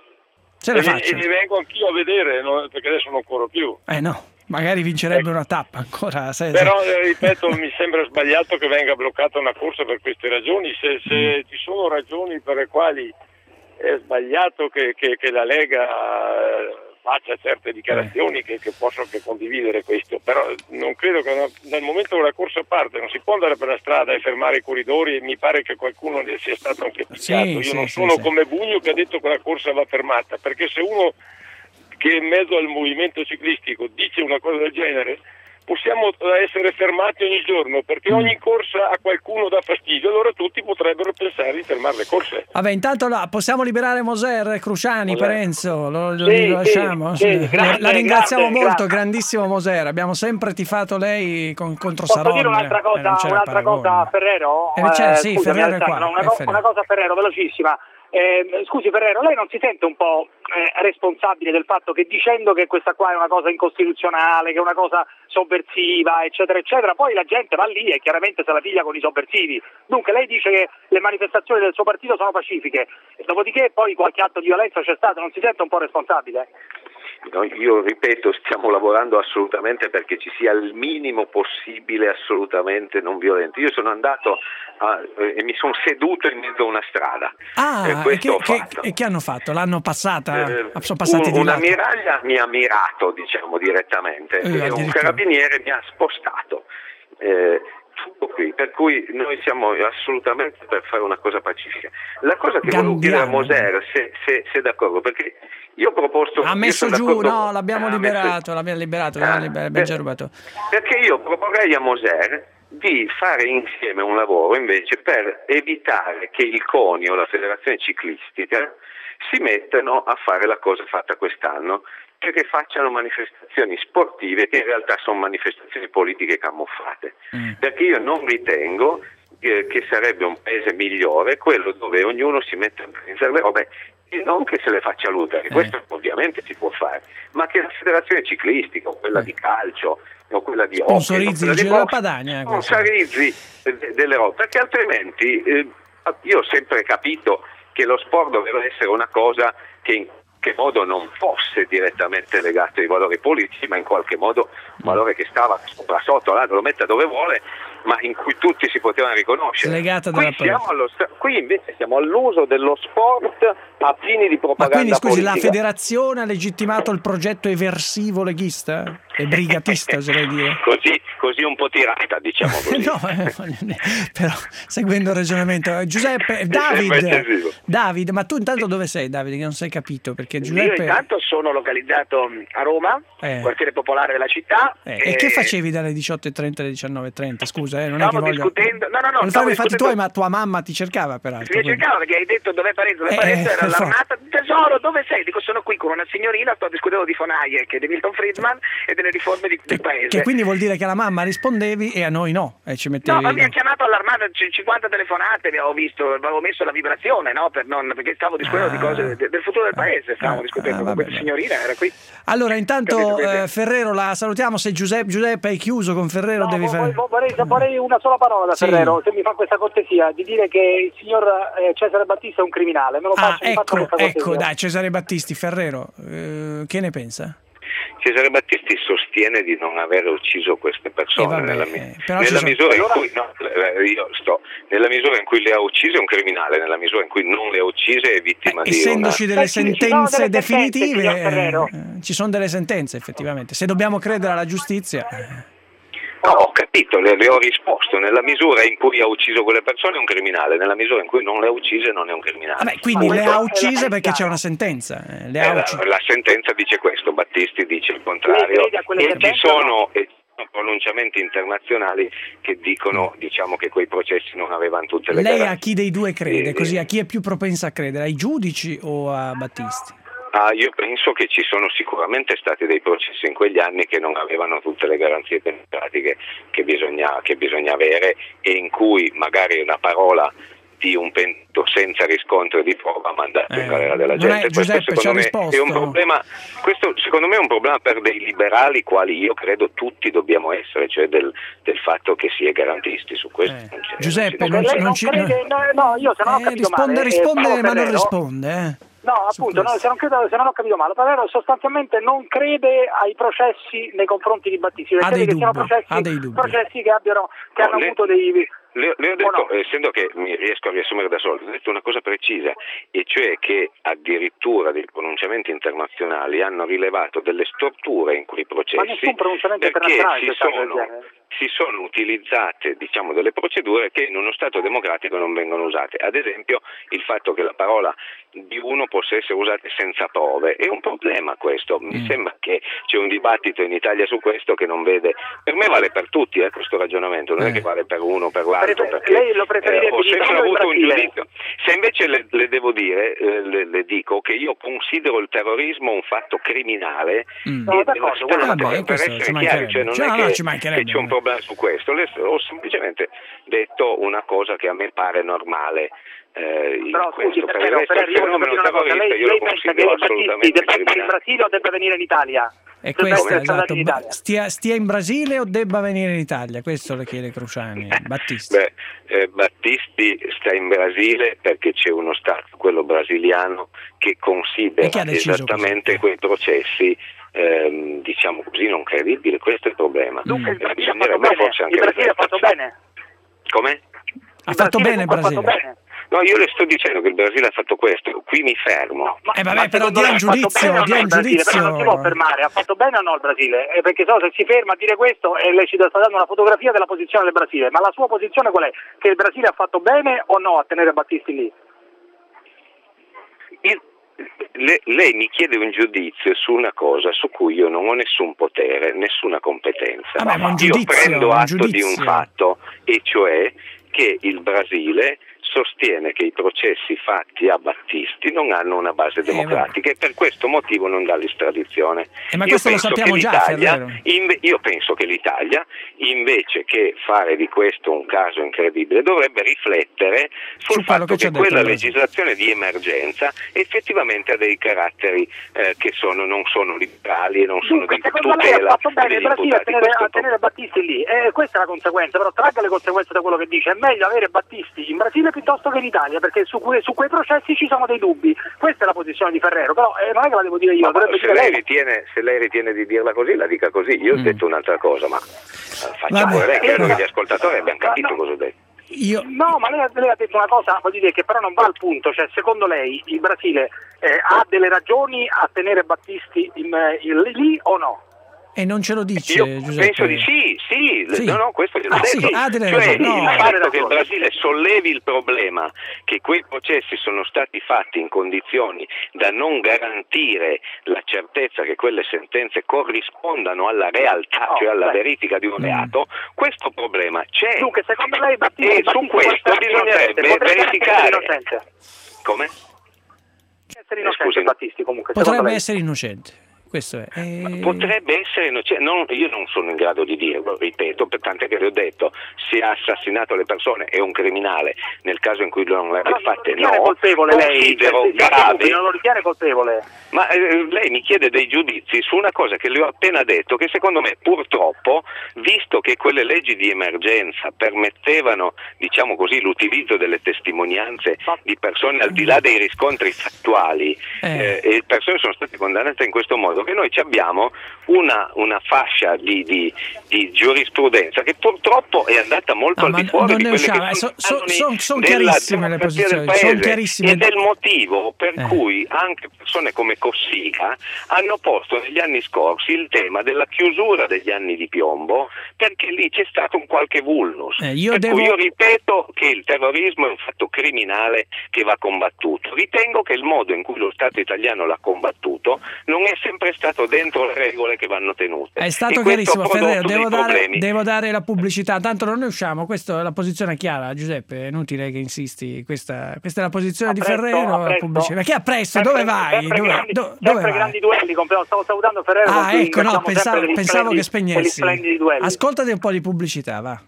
E li vengo anch'io a vedere, perché adesso non corro più. No. Magari vincerebbe una tappa ancora. Però ripeto, mi sembra sbagliato che venga bloccata una corsa per queste ragioni. Se ci sono ragioni per le quali è sbagliato che la Lega faccia certe dichiarazioni che posso anche condividere questo, però non credo che dal momento che la corsa parte non si può andare per la strada e fermare i corridori, e mi pare che qualcuno ne sia stato anche picchiato. Io non sono come Bugno che ha detto che la corsa va fermata, perché se uno che in mezzo al movimento ciclistico dice una cosa del genere, possiamo essere fermati ogni giorno, perché ogni corsa a qualcuno dà fastidio, allora tutti potrebbero pensare di fermare le corse. Vabbè, intanto possiamo liberare Moser, Cruciani, Parenzo, lo lasciamo? La ringraziamo molto, grandissimo Moser, abbiamo sempre tifato lei contro Saronno. Posso dire un'altra cosa a Ferrero? Sì, Ferrero è qua. Una cosa a Ferrero, velocissima. Scusi Ferrero, lei non si sente un po' responsabile del fatto che dicendo che questa qua è una cosa incostituzionale, che è una cosa sovversiva, eccetera, eccetera, poi la gente va lì e chiaramente se la piglia con i sovversivi. Dunque lei dice che le manifestazioni del suo partito sono pacifiche, dopodiché poi qualche atto di violenza c'è stato, non si sente un po' responsabile? No, io ripeto, stiamo lavorando assolutamente perché ci sia il minimo possibile assolutamente non violento. Io sono andato e mi sono seduto in mezzo a una strada. E che hanno fatto? L'hanno passata? Sono passati di una lato. miraglia mi ha mirato, diciamo, direttamente, e un carabiniere mi ha spostato. Tutto qui, per cui noi siamo assolutamente per fare una cosa pacifica. La cosa che volevo chiedere a Moser, se è d'accordo, perché io ho proposto... Ha messo giù, no, l'abbiamo liberato, abbiamo già rubato. Perché io proporrei a Moser di fare insieme un lavoro invece per evitare che il CONI o la Federazione Ciclistica si mettano a fare la cosa fatta quest'anno, cioè che facciano manifestazioni sportive che in realtà sono manifestazioni politiche camuffate, perché io non ritengo che sarebbe un paese migliore quello dove ognuno si mette a organizzare le robe e non che se le faccia lui, perché questo ovviamente si può fare, ma che la federazione ciclistica o quella di calcio o quella di hockey sponsorizzi il Giro della Padania, sponsorizzi delle robe, perché altrimenti io ho sempre capito che lo sport doveva essere una cosa che in qualche modo non fosse direttamente legato ai valori politici, ma in qualche modo un valore che stava sopra sotto, lo metta dove vuole, ma in cui tutti si potevano riconoscere. Legata qui invece siamo all'uso dello sport a fini di propaganda. Ma quindi scusi, politica. la federazione ha legittimato il progetto eversivo leghista? E brigatista, oserei dire. Così un po' tirata, diciamo così. No, però seguendo il ragionamento. Giuseppe, David, ma tu intanto dove sei, Davide? Che non sei capito, perché Giuseppe... Io intanto sono localizzato a Roma, quartiere popolare della città. E che facevi dalle 18:30 alle 19:30? Scusa, non è che voglio... discutendo... No, non stavi fatti tuoi, ma tua mamma ti cercava, peraltro. Mi cercava perché hai detto dove Pareto, era allarmata. Tesoro, dove sei? Dico, sono qui con una signorina, sto discutendo di von Hayek e di Milton Friedman e delle riforme del paese. Che quindi vuol dire che alla mamma rispondevi e a noi no, e ci mettevi... No, ma mi ha chiamato allarmata, 50 telefonate, avevo messo la vibrazione, no? Perché stavo discutendo di cose del futuro del paese, stavamo discutendo con questa signorina, era qui. Allora, intanto Ferrero la salutiamo, se Giuseppe hai chiuso con Ferrero devi fare... Vorrei una sola parola da Ferrero, se mi fa questa cortesia, di dire che il signor Cesare Battisti è un criminale, me lo faccio, ecco, dai, Cesare Battisti, Ferrero, che ne pensa? Cesare Battisti sostiene di non aver ucciso queste persone nella misura in cui le ha uccise è un criminale, nella misura in cui non le ha uccise è vittima di essendoci delle sentenze definitive, ci sono delle sentenze effettivamente, se dobbiamo credere alla giustizia. No, ho capito, le ho risposto. Nella misura in cui ha ucciso quelle persone è un criminale, nella misura in cui non le ha uccise non è un criminale. Vabbè, quindi le ha uccise perché c'è una sentenza. La sentenza dice questo, Battisti dice il contrario e ci sono pronunciamenti internazionali che dicono, diciamo, che quei processi non avevano tutte le garanzie. Lei a chi dei due crede? Così, a chi è più propensa a credere? Ai giudici o a Battisti? Io penso che ci sono sicuramente stati dei processi in quegli anni che non avevano tutte le garanzie democratiche che bisogna avere e in cui magari una parola di un pentito senza riscontro di prova mandato in galera della gente. Giuseppe, questo secondo me è un problema. Questo secondo me è un problema per dei liberali quali io credo tutti dobbiamo essere, cioè del fatto che si è garantisti su questo. Giuseppe, io se non ho capito male, risponde ma non risponde. No, appunto, se non ho capito male, Ferrero sostanzialmente non crede ai processi nei confronti di Battisti, crede che siano processi che hanno avuto dei... Le ho detto, essendo che mi riesco a riassumere da solo, ho detto una cosa precisa, e cioè che addirittura dei pronunciamenti internazionali hanno rilevato delle storture in quei processi, ma nessun pronunciamento internazionale si sono utilizzate, diciamo, delle procedure che in uno Stato democratico non vengono usate. Ad esempio il fatto che la parola di uno possa essere usata senza prove è un problema questo. Mi sembra che c'è un dibattito in Italia su questo che non vede, per me vale per tutti questo ragionamento, non è che vale per uno o per l'altro, perché lei lo preferirebbe ho sempre avuto un giudizio. Se invece le devo dire, le dico che io considero il terrorismo un fatto criminale per essere chiari, cioè non è che c'è un problema su questo, ho semplicemente detto una cosa che a me pare normale. Però scusi, per il fenomeno terrorista io lo considero assolutamente criminale. In Brasile o debba venire in Italia? E questo, esatto, stia in Brasile o debba venire in Italia? Questo le chiede Cruciani. Battisti. Battisti sta in Brasile perché c'è uno Stato, quello brasiliano, che considera esattamente quei processi diciamo così non credibili. Questo è il problema. Bisognerebbe forse anche il Brasile ha fatto bene. Come? Ha fatto bene il Brasile. No, io le sto dicendo che il Brasile ha fatto questo, qui mi fermo. Vabbè, però dia un giudizio, però non si può fermare, ha fatto bene o no il Brasile? Perché se si ferma a dire questo e lei ci sta dando una fotografia della posizione del Brasile, ma la sua posizione qual è? Che il Brasile ha fatto bene o no a tenere Battisti lì? Lei mi chiede un giudizio su una cosa su cui io non ho nessun potere, nessuna competenza. Io prendo atto di un fatto, e cioè che il Brasile sostiene che i processi fatti a Battisti non hanno una base democratica e per questo motivo non dà l'estradizione. Ma questo lo sappiamo già, Ferrero. Io penso che l'Italia, invece che fare di questo un caso incredibile, dovrebbe riflettere sul fatto che quella legislazione di emergenza effettivamente ha dei caratteri che non sono liberali e non sono di tutela. Lei ha fatto bene il Brasile a tenere Battisti lì, questa è la conseguenza, però tragga le conseguenze da quello che dice. È meglio avere Battisti in Brasile piuttosto che in Italia, perché su quei processi ci sono dei dubbi. Questa è la posizione di Ferrero, però non è che la devo dire io. Se lei ritiene di dirla così, la dica così. Io ho detto un'altra cosa, ma facciamo lei, credo che gli ascoltatori abbiano capito cosa ho detto. No, ma lei ha detto una cosa, voglio dire, che però non va al punto, cioè secondo lei il Brasile ha delle ragioni a tenere Battisti lì o no? E non ce lo dice Giuseppe? Penso di sì. No, questo glielo ho detto. Il fatto che il Brasile sollevi il problema che quei processi sono stati fatti in condizioni da non garantire la certezza che quelle sentenze corrispondano alla realtà, cioè alla verifica di un reato, questo problema c'è. Dunque, secondo lei Battisti, e su questo bisognerebbe verificare. Come? Essere innocente Battisti, comunque. Potrebbe essere innocente. Questo è. Potrebbe essere, io non sono in grado di dirlo, ripeto, tant'è che vi ho detto, se ha assassinato le persone è un criminale, nel caso in cui non le abbia fatte colpevole considero lei, grave. Non lo ritiene colpevole? Ma lei mi chiede dei giudizi su una cosa che le ho appena detto, che secondo me purtroppo, visto che quelle leggi di emergenza permettevano, diciamo così, l'utilizzo delle testimonianze di persone al di là dei riscontri fattuali, e persone sono state condannate in questo modo, che noi abbiamo una fascia di giurisprudenza che purtroppo è andata molto al di fuori di quelle che sono chiarissime le posizioni, sono chiarissime. Ed è il motivo per cui anche persone come Cossiga hanno posto negli anni scorsi il tema della chiusura degli anni di piombo, perché lì c'è stato un qualche vulnus. Io ripeto che il terrorismo è un fatto criminale che va combattuto. Ritengo che il modo in cui lo Stato italiano l'ha combattuto non è sempre stato dentro le regole che vanno tenute. È stato chiarissimo, Ferrero, devo dare la pubblicità, tanto non ne usciamo, questa è la posizione chiara, Giuseppe, è inutile che insisti, questa è la posizione di Ferrero. Ma che appresso? Dove vai? Sempre grandi duelli, stavo salutando Ferrero. Ecco, no, pensavo che spegnessi. Ascoltate un po' di pubblicità, va.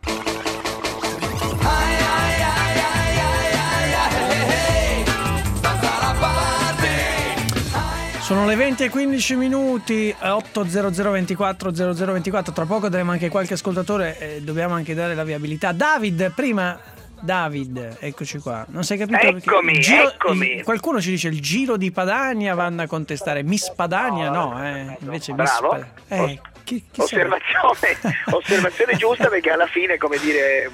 Sono le 20:15, 80024 0024. Tra poco avremo anche qualche ascoltatore, dobbiamo anche dare la viabilità. David, eccoci qua. Non sei capito? Eccomi. Qualcuno ci dice il Giro di Padania vanno a contestare. Miss Padania invece bravo. Miss Osservazione giusta, perché alla fine, come dire,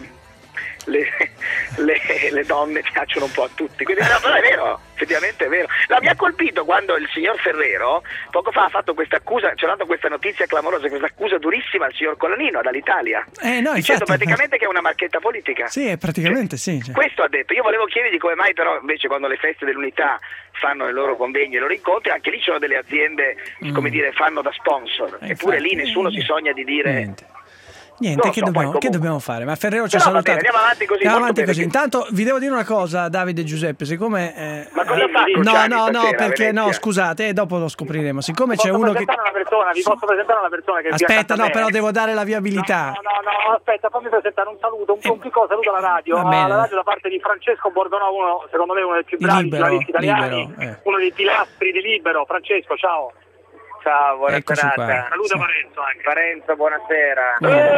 le donne piacciono un po' a tutti, quindi no, però è vero, effettivamente è vero. No, mi ha colpito quando il signor Ferrero poco fa ha fatto questa accusa, ci ha dato questa notizia clamorosa, questa accusa durissima al signor Collanino, dall'Italia, dicendo praticamente che è una marchetta politica. Sì, praticamente sì. Questo ha detto. Io volevo chiedergli come mai però invece quando le feste dell'unità fanno i loro convegni, i loro incontri, anche lì ci sono delle aziende, come dire, fanno da sponsor, eppure lì nessuno si sogna di dire... Niente, che dobbiamo fare? Ma Ferrero ci ha salutato. Andiamo avanti così. Intanto vi devo dire una cosa, Davide e Giuseppe, siccome ma cosa fa Cruciani perché Venezia? Scusate, dopo lo scopriremo. Siccome c'è uno che vi posso presentare una persona che aspetta, però devo dare la viabilità. No, aspetta, fammi presentare un saluto, un piccolo saluto alla radio. Alla radio da parte di Francesco Borgonovo, secondo me uno dei più bravi giornalisti italiani, uno dei pilastri di Libero. Francesco, ciao. Ciao, buona serata. Saluto Parenzo anche. Parenzo, buonasera.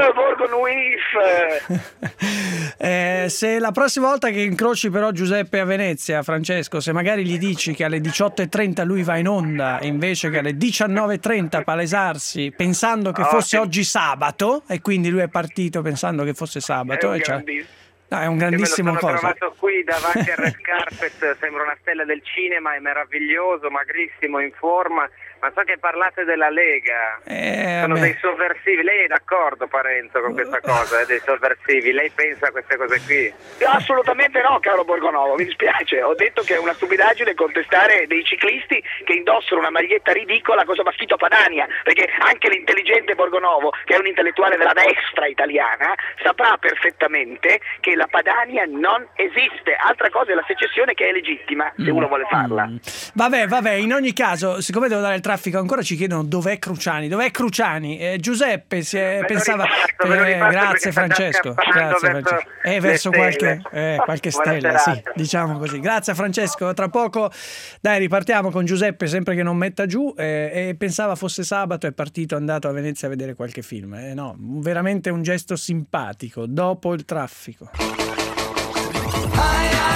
Se la prossima volta che incroci però Giuseppe a Venezia, Francesco, se magari gli dici che alle 18:30 lui va in onda invece che alle 19:30 palesarsi pensando che fosse oggi sabato, e quindi lui è partito pensando che fosse sabato, è un grandissimo cosa. Me lo sono trovato qui davanti al red carpet, sembra una stella del cinema, è meraviglioso, magrissimo, in forma, ma so che parlate della Lega, sono dei sovversivi. Lei è d'accordo, Parenzo, con questa cosa, dei sovversivi? Lei pensa a queste cose qui? Assolutamente no, caro Borgonovo, mi dispiace, ho detto che è una stupidaggine contestare dei ciclisti che indossano una maglietta ridicola cosa Baffito a Padania, perché anche l'intelligente Borgonovo, che è un intellettuale della destra italiana, saprà perfettamente che la Padania non esiste. Altra cosa è la secessione, che è legittima se uno vuole farla. Vabbè, in ogni caso, siccome devo dare il traffico, ancora ci chiedono dov'è Cruciani. Giuseppe pensava grazie Francesco, verso qualche stella, sì, diciamo così. Grazie Francesco, tra poco ripartiamo con Giuseppe, sempre che non metta giù, e pensava fosse sabato, è partito, è andato a Venezia a vedere qualche film. No, veramente un gesto simpatico dopo il traffico.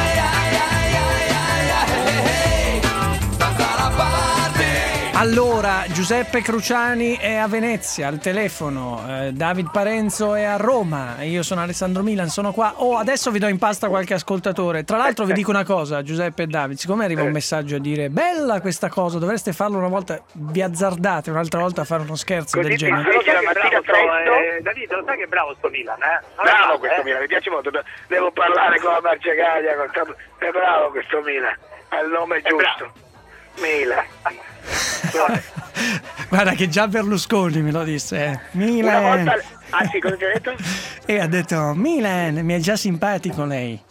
Allora, Giuseppe Cruciani è a Venezia al telefono, David Parenzo è a Roma, io sono Alessandro Milan, sono qua. Adesso vi do in pasta qualche ascoltatore. Tra l'altro vi dico una cosa, Giuseppe e David, siccome arriva un messaggio a dire bella questa cosa, dovreste farlo una volta, vi azzardate un'altra volta a fare uno scherzo così del genere. David, lo sai che è bravo sto Milan, Bravo questo Milan, mi piace molto. Devo parlare con la Marcegaglia, è bravo questo Milan, ha il nome giusto. Milan. Guarda che già Berlusconi me lo disse. Milan. Una volta... Ah sì, cosa ti ha detto? E ha detto Milan, mi è già simpatico lei.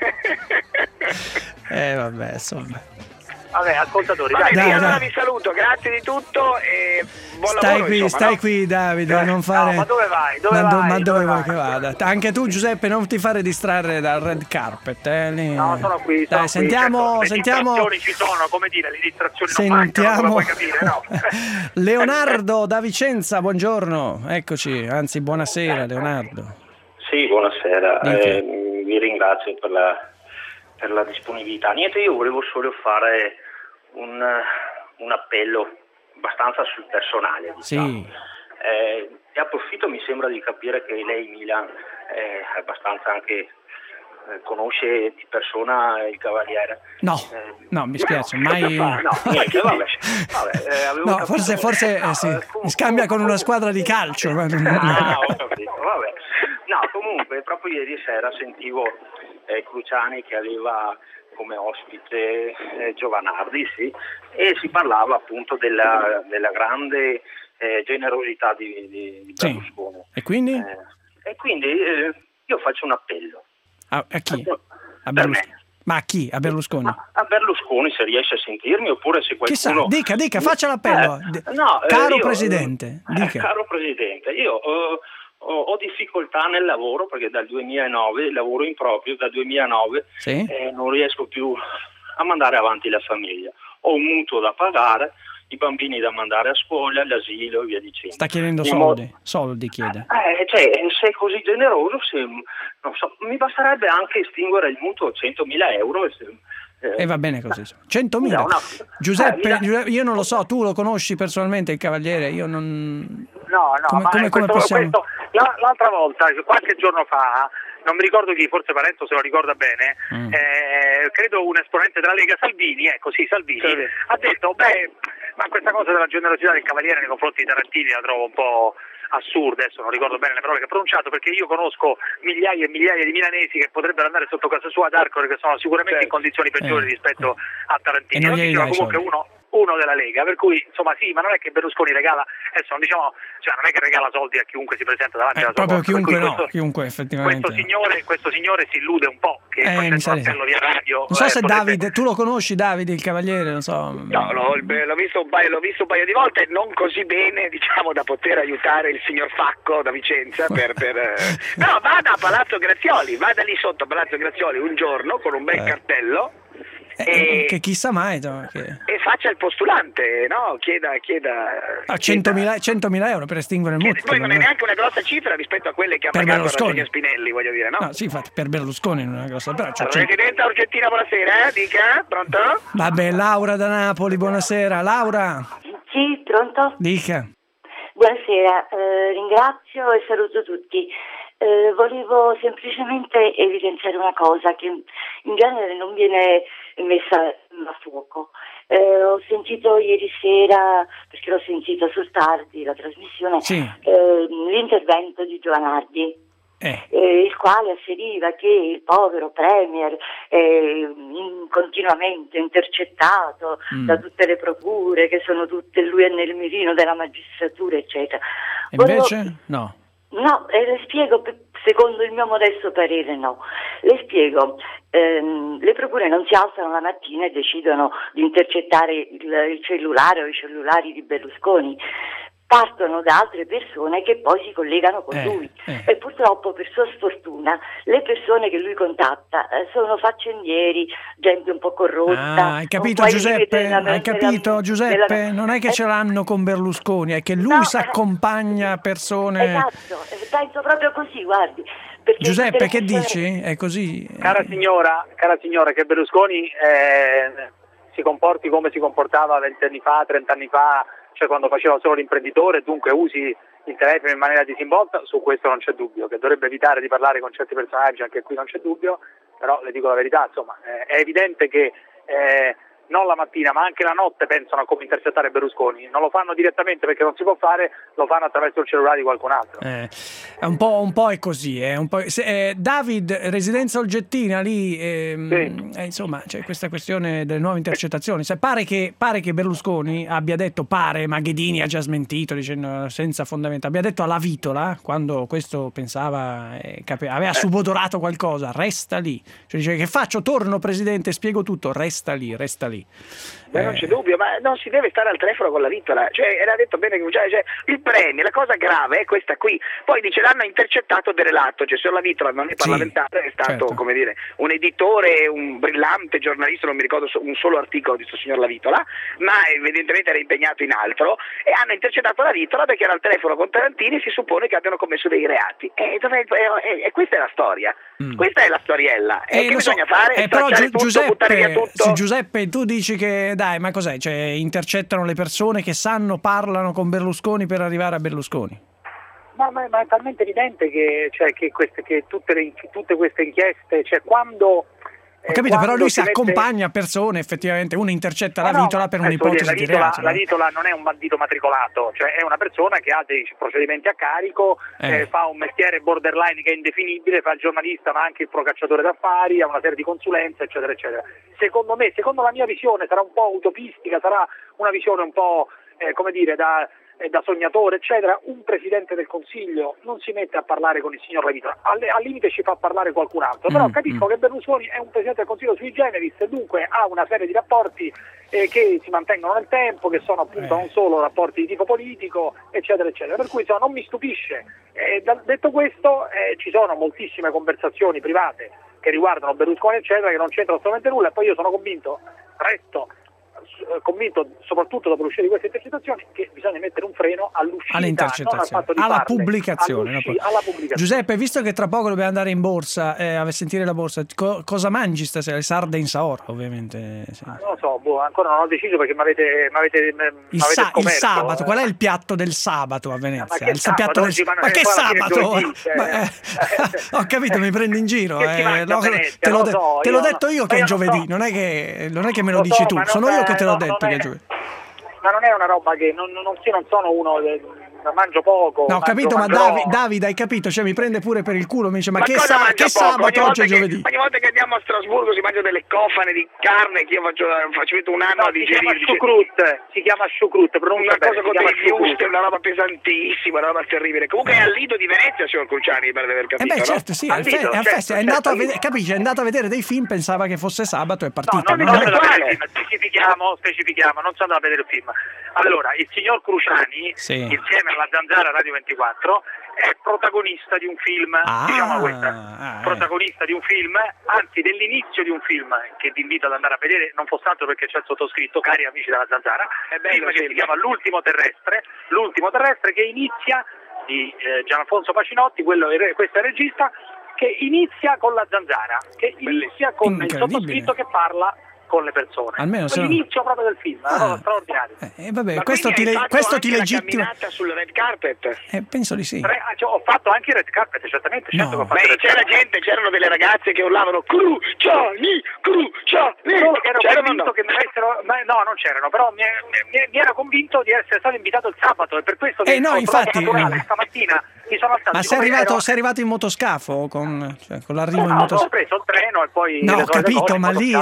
Vabbè, insomma. Vabbè, ascoltatori, dai. Allora vi saluto, grazie di tutto e buon lavoro. Stai qui Davide, non fare. No, ma dove vai? Ma dove vuoi che vada? Anche tu Giuseppe, non ti fare distrarre dal red carpet, lì. No, sono qui. Dai, sentiamo. Le distrazioni ci sono, come dire, le distrazioni sentiamo. Non puoi capire, no? Leonardo da Vicenza, buongiorno. Eccoci, anzi buonasera Leonardo. Sì, buonasera. Vi ringrazio per la disponibilità. Niente, io volevo solo fare un appello abbastanza sul personale, diciamo. Sì. E approfitto, mi sembra di capire che lei, Milan, è abbastanza anche conosce di persona il Cavaliere. No, mi spiace, mai. Niente, vabbè, no, forse si scambia con una squadra di calcio. Ho capito, vabbè. No, comunque, proprio ieri sera sentivo Cruciani che aveva come ospite Giovanardi, sì, e si parlava appunto della grande generosità di Berlusconi. E quindi? Io faccio un appello. A chi? A Berlusconi. Ma a chi? A Berlusconi? A Berlusconi, se riesce a sentirmi, oppure se qualcuno... Chissà, dica, faccia l'appello. Caro Presidente, dica. Caro Presidente, io ho difficoltà nel lavoro perché dal 2009 lavoro in proprio, dal 2009 non riesco più a mandare avanti la famiglia. Ho un mutuo da pagare, i bambini da mandare a scuola, l'asilo e via dicendo. Sta chiedendo soldi chiede. Se è così generoso, non so, mi basterebbe anche estinguere il mutuo a 100.000 euro. E va bene così. 100.000. Giuseppe, io non lo so, tu lo conosci personalmente il Cavaliere? Io non... No, come possiamo... L'altra volta, qualche giorno fa, non mi ricordo chi, forse Parenzo se lo ricorda bene, credo un esponente della Lega, Salvini, ha detto, ma questa cosa della generosità del Cavaliere nei confronti di Tarantini la trovo un po' assurda, adesso non ricordo bene le parole che ha pronunciato, perché io conosco migliaia e migliaia di milanesi che potrebbero andare sotto casa sua ad Arcore, che sono sicuramente in condizioni peggiori rispetto a Tarantini. E non gli dai comunque uno della Lega, per cui insomma sì, ma non è che Berlusconi regala, adesso non diciamo, cioè non è che regala soldi a chiunque si presenta davanti alla sua proprio porta, chiunque effettivamente. Questo signore si illude un po' che facendo un appello via radio. Non so se Davide, tu lo conosci Davide il Cavaliere, non so. No, l'ho visto un paio di volte, non così bene, diciamo, da poter aiutare il signor Facco da Vicenza No, vada a Palazzo Grazioli, vada lì sotto a Palazzo Grazioli un giorno con un bel cartello. Che chissà mai e faccia il postulante, no? Chieda 100.000 euro per estinguere il mutuo. Poi non è neanche una grossa cifra rispetto a quelle che ha pagato Rassegna Spinelli, voglio dire, no? No, sì, infatti per Berlusconi non è una grossa, però Presidente Argentina, buonasera, dica, pronto? Vabbè, Laura da Napoli, buonasera. Laura. Sì, pronto? Dica. Buonasera, ringrazio e saluto tutti. Volevo semplicemente evidenziare una cosa che in genere non viene messa a fuoco. Ho sentito ieri sera, perché l'ho sentita sul tardi la trasmissione, l'intervento di Giovanardi, il quale afferiva che il povero Premier è continuamente intercettato da tutte le procure, che sono tutte, lui è nel mirino della magistratura, eccetera. Invece no. No, le spiego, secondo il mio modesto parere no. Le spiego, le procure non si alzano la mattina e decidono di intercettare il cellulare o i cellulari di Berlusconi. Partono da altre persone che poi si collegano con lui e purtroppo, per sua sfortuna, le persone che lui contatta sono faccendieri, gente un po' corrotta. Hai capito Giuseppe? Non è che ce l'hanno con Berlusconi, è che lui si accompagna a persone. Esatto, penso proprio così, guardi. Giuseppe, che dici? È così? Cara signora, che Berlusconi si comporti come si comportava 20 anni fa, 30 anni fa, cioè quando faceva solo l'imprenditore, dunque usi il telefono in maniera disinvolta, su questo non c'è dubbio, che dovrebbe evitare di parlare con certi personaggi, anche qui non c'è dubbio, però le dico la verità, insomma, è evidente che non la mattina ma anche la notte pensano a come intercettare Berlusconi, non lo fanno direttamente perché non si può fare, lo fanno attraverso il cellulare di qualcun altro. È un po' è così, David, residenza Olgettina lì, insomma c'è questa questione delle nuove intercettazioni. Pare che Berlusconi abbia detto, ma Ghedini ha già smentito dicendo senza fondamento, abbia detto alla Vitola, quando questo pensava aveva subodorato qualcosa, resta lì, cioè dice: che faccio? Torno presidente, spiego tutto, resta lì. Non c'è dubbio, ma non si deve stare al telefono con la Vitola, cioè era detto bene che cioè, il premio, la cosa grave è questa qui. Poi dice l'hanno intercettato del relato, cioè se la Vitola non è parlamentare, è stato come dire un editore, un brillante giornalista, non mi ricordo un solo articolo di questo signor La Vitola, ma evidentemente era impegnato in altro, e hanno intercettato la Vitola perché era al telefono con Tarantini e si suppone che abbiano commesso dei reati. E questa è la storia, questa è la storiella. E che bisogna fare? Però tutto, buttare via tutto? Giuseppe, tu dici che dai, ma cos'è? Cioè intercettano le persone che parlano con Berlusconi per arrivare a Berlusconi? Ma è talmente evidente che tutte queste inchieste, cioè quando... Ho capito, però lui si accompagna a persone, effettivamente, uno intercetta la Vitola per un'ipotesi di reato. La Vitola non è un bandito matricolato, cioè è una persona che ha dei procedimenti a carico, fa un mestiere borderline che è indefinibile, fa il giornalista ma anche il procacciatore d'affari, ha una serie di consulenze, eccetera, eccetera. Secondo la mia visione sarà un po' utopistica, sarà una visione un po', da sognatore, eccetera. Un presidente del Consiglio non si mette a parlare con il signor La Vitola, al limite ci fa parlare qualcun altro, però capisco che Berlusconi è un presidente del Consiglio sui generis e dunque ha una serie di rapporti che si mantengono nel tempo, che sono appunto non solo rapporti di tipo politico, eccetera, eccetera, per cui non mi stupisce. Detto questo, ci sono moltissime conversazioni private che riguardano Berlusconi, eccetera, che non c'entrano assolutamente nulla, e poi io sono convinto, soprattutto dopo l'uscita di queste intercettazioni, che bisogna mettere un freno all'uscita, alle intercettazioni, alla pubblicazione. Giuseppe, visto che tra poco dobbiamo andare in borsa a sentire la borsa, cosa mangi stasera? Le sarde in saora, ovviamente. Non lo so, ancora non ho deciso perché mi avete il sabato, qual è il piatto del sabato a Venezia? Ma che sabato? Ho capito, mi prendi in giro. Te l'ho detto io che è giovedì, non è che me lo dici tu, sono io che te l'ho detto che è giovedì. Ma non è una roba che non sono uno, mangio poco. No, ho capito, ma Davide, hai capito? Cioè mi prende pure per il culo, mi dice ma che sabato oggi è giovedì? Ogni volta che andiamo a Strasburgo si mangia delle cofane di carne che io faccio un anno a digerire. Si chiama sciucrut, una cosa con dei wuste, una roba pesantissima, una roba terribile. Comunque è al Lido di Venezia, signor Cruciani, per aver capito. Certo, sì, è andato a vedere dei film, pensava che fosse sabato e è partito. Specifichiamo, non sono andato a vedere il film. Allora, il signor Cruciani, insieme alla Zanzara Radio 24, è protagonista di un film, protagonista di un film, anzi dell'inizio di un film che vi invito ad andare a vedere, non fosse altro perché c'è il sottoscritto, cari amici della Zanzara, è un film che si chiama L'ultimo terrestre, che inizia di Gianalfonso Pacinotti, questo è il regista, che inizia con la Zanzara, che inizia con il sottoscritto che parla con le persone. Almeno l'inizio proprio del film, è una cosa straordinaria. Vabbè, questo ti legittima. La camminata sul red carpet? Penso di sì. Ho fatto anche il red carpet, certamente. No. C'erano delle ragazze che urlavano Cruciani. Convinto che mi avessero, no, non c'erano, però mi ero convinto di essere stato invitato il sabato e per questo che infatti stamattina mi sono alzato. Ma sei arrivato in motoscafo con l'arrivo in motoscafo? Ho preso il treno e poi ho capito, ma lì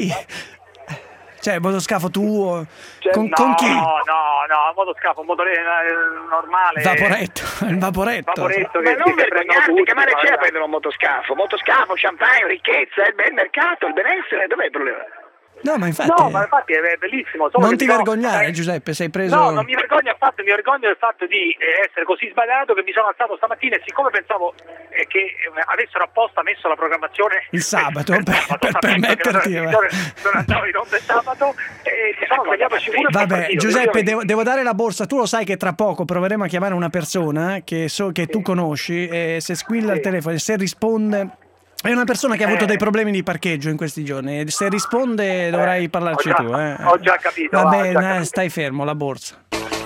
cioè motoscafo tuo con chi? No, motoscafo, un motore normale. Il vaporetto. Ma non vergognarti, che male c'è a prendere un motoscafo? Motoscafo, champagne, ricchezza, il bel mercato, il benessere, dov'è il problema? No, ma infatti è bellissimo. Non ti vergognare, Giuseppe, sei preso... No, non mi vergogno affatto, mi vergogno del fatto di essere così sbagliato che mi sono alzato stamattina e siccome pensavo che avessero apposta messo la programmazione il sabato per permetterti... Non andavo in onda il sabato e mi sono sbagliato sicuro. Vabbè, Giuseppe, devo dare la borsa. Tu lo sai che tra poco proveremo a chiamare una persona che tu conosci e se squilla il telefono e se risponde... È una persona che ha avuto dei problemi di parcheggio in questi giorni. Se risponde dovrai parlarci tu. Ho già capito. Vabbè, stai fermo, la borsa.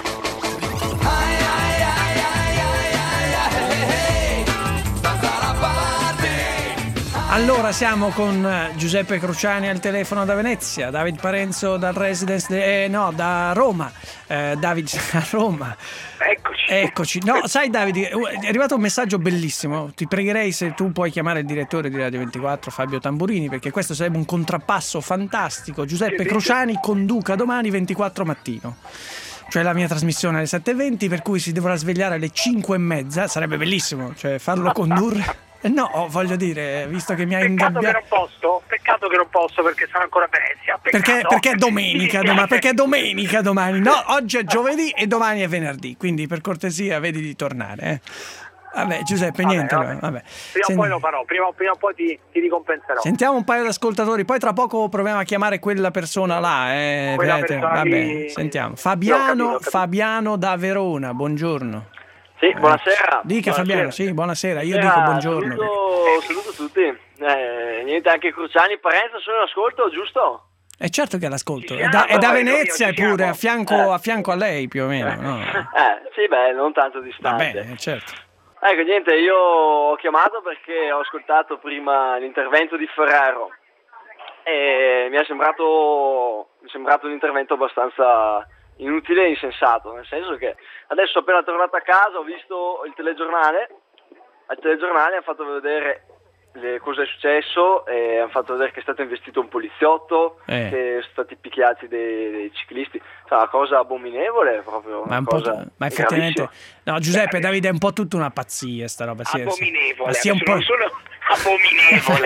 Allora siamo con Giuseppe Cruciani al telefono da Venezia, David Parenzo dal residence da Roma. David a Roma. Eccoci. No, sai Davide, è arrivato un messaggio bellissimo. Ti pregherei se tu puoi chiamare il direttore di Radio 24, Fabio Tamburini, perché questo sarebbe un contrappasso fantastico. Giuseppe Cruciani conduca domani 24 mattino. Cioè la mia trasmissione alle 7:20, per cui si dovrà svegliare alle 5:30. Sarebbe bellissimo, cioè farlo condurre. No, voglio dire, visto che mi hai ingabbiato. Peccato che non posso perché sono ancora a Venezia. Perché è domenica domani. Perché è domenica domani. No, oggi è giovedì e domani è venerdì. Quindi per cortesia vedi di tornare. Vabbè, Giuseppe, niente. Vabbè. Prima o poi lo farò, prima o poi ti ricompenserò. Sentiamo un paio di ascoltatori, poi tra poco proviamo a chiamare quella persona là. Vabbè, sentiamo. Fabiano da Verona, buongiorno. Sì, buonasera. Dica buonasera. Fabiano, sì, buonasera. Io dico buongiorno. Saluto tutti. Niente, anche Cruciani, Parenzo sono in ascolto, giusto? È certo che l'ascolto. È da Venezia eppure, a fianco a lei più o meno. No? Sì, non tanto distante. Vabbè, certo. Ecco, niente, io ho chiamato perché ho ascoltato prima l'intervento di Ferrero e mi è sembrato un intervento abbastanza inutile e insensato, nel senso che adesso appena tornato a casa ho visto il telegiornale, al telegiornale hanno fatto vedere cosa è successo, hanno fatto vedere che è stato investito un poliziotto, che sono stati picchiati dei ciclisti, una cosa abominevole proprio. Ma effettivamente, no Giuseppe, Davide, è un po' tutta una pazzia sta roba. Abominevole, sia un po'... non solo abominevole.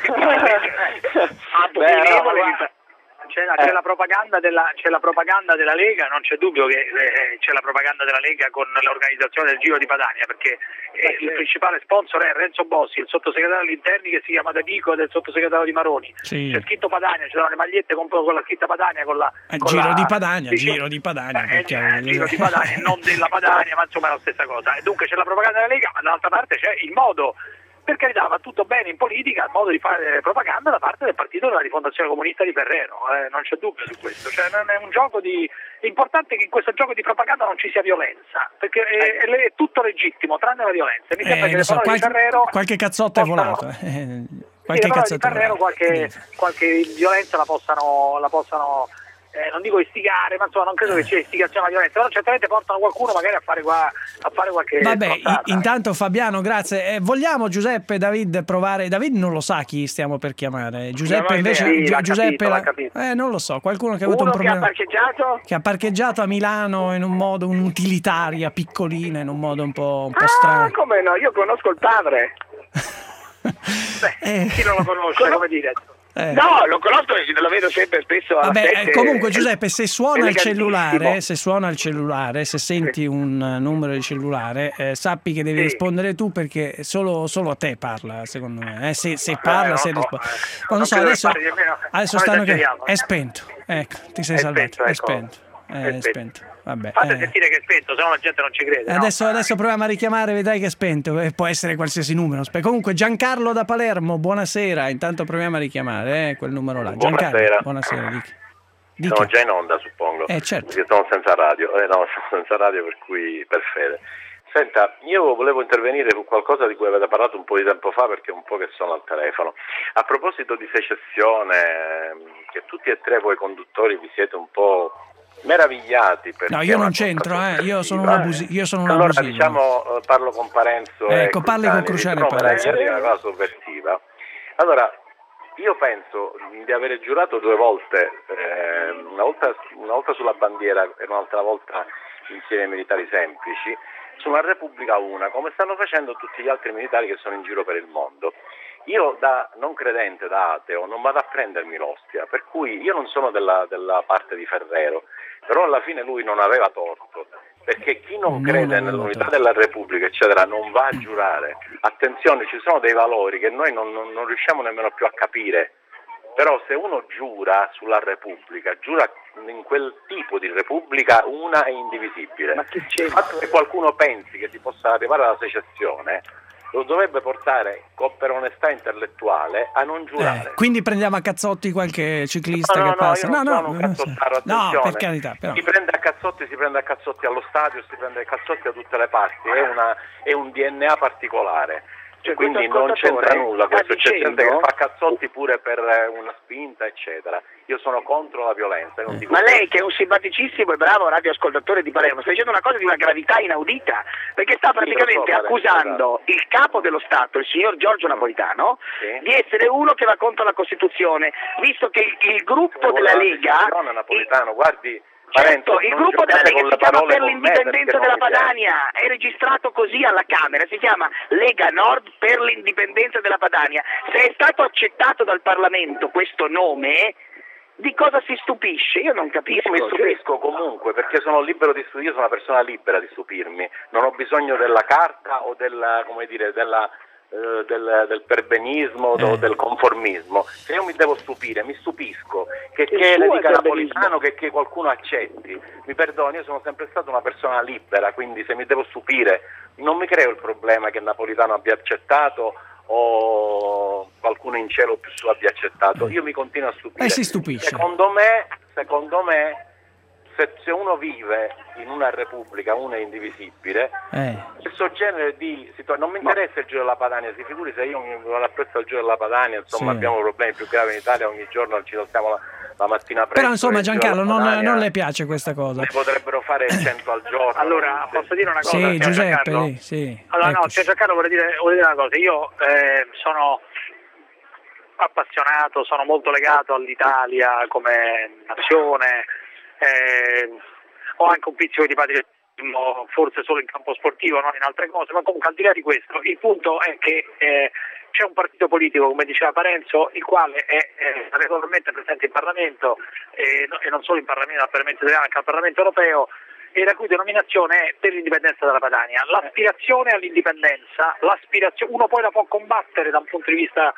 Abominevole. C'è la propaganda della Lega, non c'è dubbio che c'è la propaganda della Lega con l'organizzazione del Giro di Padania, perché il principale sponsor è Renzo Bossi, il sottosegretario all'interni che si chiama D'Amico del sottosegretario Di Maroni. Sì. C'è scritto Padania, ci sono le magliette con la scritta Padania Giro di Padania, Giro di Padania, non della Padania, ma insomma è la stessa cosa. E dunque c'è la propaganda della Lega, ma dall'altra parte c'è il modo. Per carità, va tutto bene in politica, il modo di fare propaganda da parte del partito della Rifondazione Comunista di Ferrero, non c'è dubbio su questo. Cioè, non è un gioco l'importante è che in questo gioco di propaganda non ci sia violenza, perché è tutto legittimo, tranne la violenza. Mi sembra che le parole di Ferrero qualche cazzotto è volato. Qualche cazzotto di Ferrero, qualche violenza la possano non dico istigare, ma insomma non credo che sia istigazione alla violenza, però certamente portano qualcuno magari a fare qualche intanto Fabiano, grazie. Vogliamo Giuseppe, David provare. David non lo sa chi stiamo per chiamare. Giuseppe invece Giuseppe non lo so, qualcuno che ha avuto un problema, che ha parcheggiato a Milano in un modo, un'utilitaria piccolina, in un modo un po' strano. Come no, io conosco il padre. Chi non lo conosce, come dire? No, lo conosco, lo vedo sempre spesso. Comunque Giuseppe, se suona il cellulare, se senti un numero di cellulare, sappi che devi rispondere tu, perché solo a te parla, secondo me. Se parla, se risponde. Non so, adesso stanno che è spento. Ecco, ti sei salvato, è spento. Vabbè, fate sentire che è spento, sennò la gente non ci crede. Adesso proviamo a richiamare, vedrai che è spento, può essere qualsiasi numero. Comunque Giancarlo da Palermo, buonasera. Intanto proviamo a richiamare quel numero là. Giancarlo, buonasera. Dica. Sono già in onda, suppongo. Certo. Perché sono senza radio. Sono senza radio, per cui per fede. Senta, io volevo intervenire su qualcosa di cui avete parlato un po' di tempo fa, perché è un po' che sono al telefono. A proposito di secessione, che tutti e tre voi conduttori vi siete un po' meravigliati. No, io non c'entro, io sono un abusivo. Allora diciamo, parlo con Parenzo. Ecco, parli con Cruciani e Parenzo. È una cosa sovversiva. Allora, io penso di avere giurato 2 volte, una volta sulla bandiera e un'altra volta insieme ai militari semplici, su una Repubblica una, come stanno facendo tutti gli altri militari che sono in giro per il mondo. Io da non credente, da ateo, non vado a prendermi l'ostia, per cui io non sono della parte di Ferrero, però alla fine lui non aveva torto, perché chi non crede nell'unità della Repubblica, eccetera, non va a giurare. Attenzione, ci sono dei valori che noi non riusciamo nemmeno più a capire, però se uno giura sulla Repubblica, giura in quel tipo di Repubblica una e indivisibile. Ma il fatto che qualcuno pensi che si possa arrivare alla secessione lo dovrebbe portare per onestà intellettuale a non giurare. Quindi prendiamo a cazzotti qualche ciclista che passa. Io non sono un cazzottaro, attenzione. No, per carità, però. Si prende a cazzotti allo stadio, si prende a cazzotti a tutte le parti, è un DNA particolare. Cioè, quindi non c'entra nulla questo, c'è gente che fa cazzotti pure per una spinta, eccetera. Io sono contro la violenza. Non dico ma lei, che è un simpaticissimo e bravo radioascoltatore di Palermo, sta dicendo una cosa di una gravità inaudita, perché sta praticamente accusando il capo dello Stato, il signor Giorgio Napolitano, di essere uno che va contro la Costituzione, visto che il gruppo della Lega... Napolitano, guardi... Certo, il gruppo della Lega si chiama Per l'indipendenza della Padania, è registrato così alla Camera, si chiama Lega Nord per l'indipendenza della Padania. Se è stato accettato dal Parlamento questo nome, di cosa si stupisce? Io non capisco. Io mi stupisco comunque, perché sono libero di stupirmi, io sono una persona libera di stupirmi, non ho bisogno della carta o del perbenismo o del conformismo. Se io mi devo stupire, mi stupisco che le dica Napolitano, che qualcuno accetti. Mi perdoni, io sono sempre stata una persona libera, quindi se mi devo stupire non mi creo il problema che Napolitano abbia accettato o qualcuno in cielo più su abbia accettato. Io mi continuo a stupire. Si stupisce. Secondo me se uno vive in una repubblica, uno è indivisibile, questo genere di situazione, non mi interessa il Giro della Padania, si figuri se io mi vado appresso al Giro della Padania, insomma abbiamo problemi più gravi in Italia, ogni giorno ci alziamo la mattina presto. Però insomma Giancarlo non le piace questa cosa. Ne potrebbero fare 100 al giorno. Allora, posso dire una cosa? Sì, Giuseppe, sì. Allora no, Giancarlo vorrei dire una cosa, io sono appassionato, sono molto legato all'Italia come nazione, ho anche un pizzico di patriottismo, forse solo in campo sportivo, non in altre cose, ma comunque al di là di questo, il punto è che c'è un partito politico, come diceva Parenzo, il quale è regolarmente presente in Parlamento e non solo in Parlamento, ma anche al Parlamento europeo, e la cui denominazione è Per l'indipendenza della Padania. L'aspirazione all'indipendenza, uno poi la può combattere da un punto di vista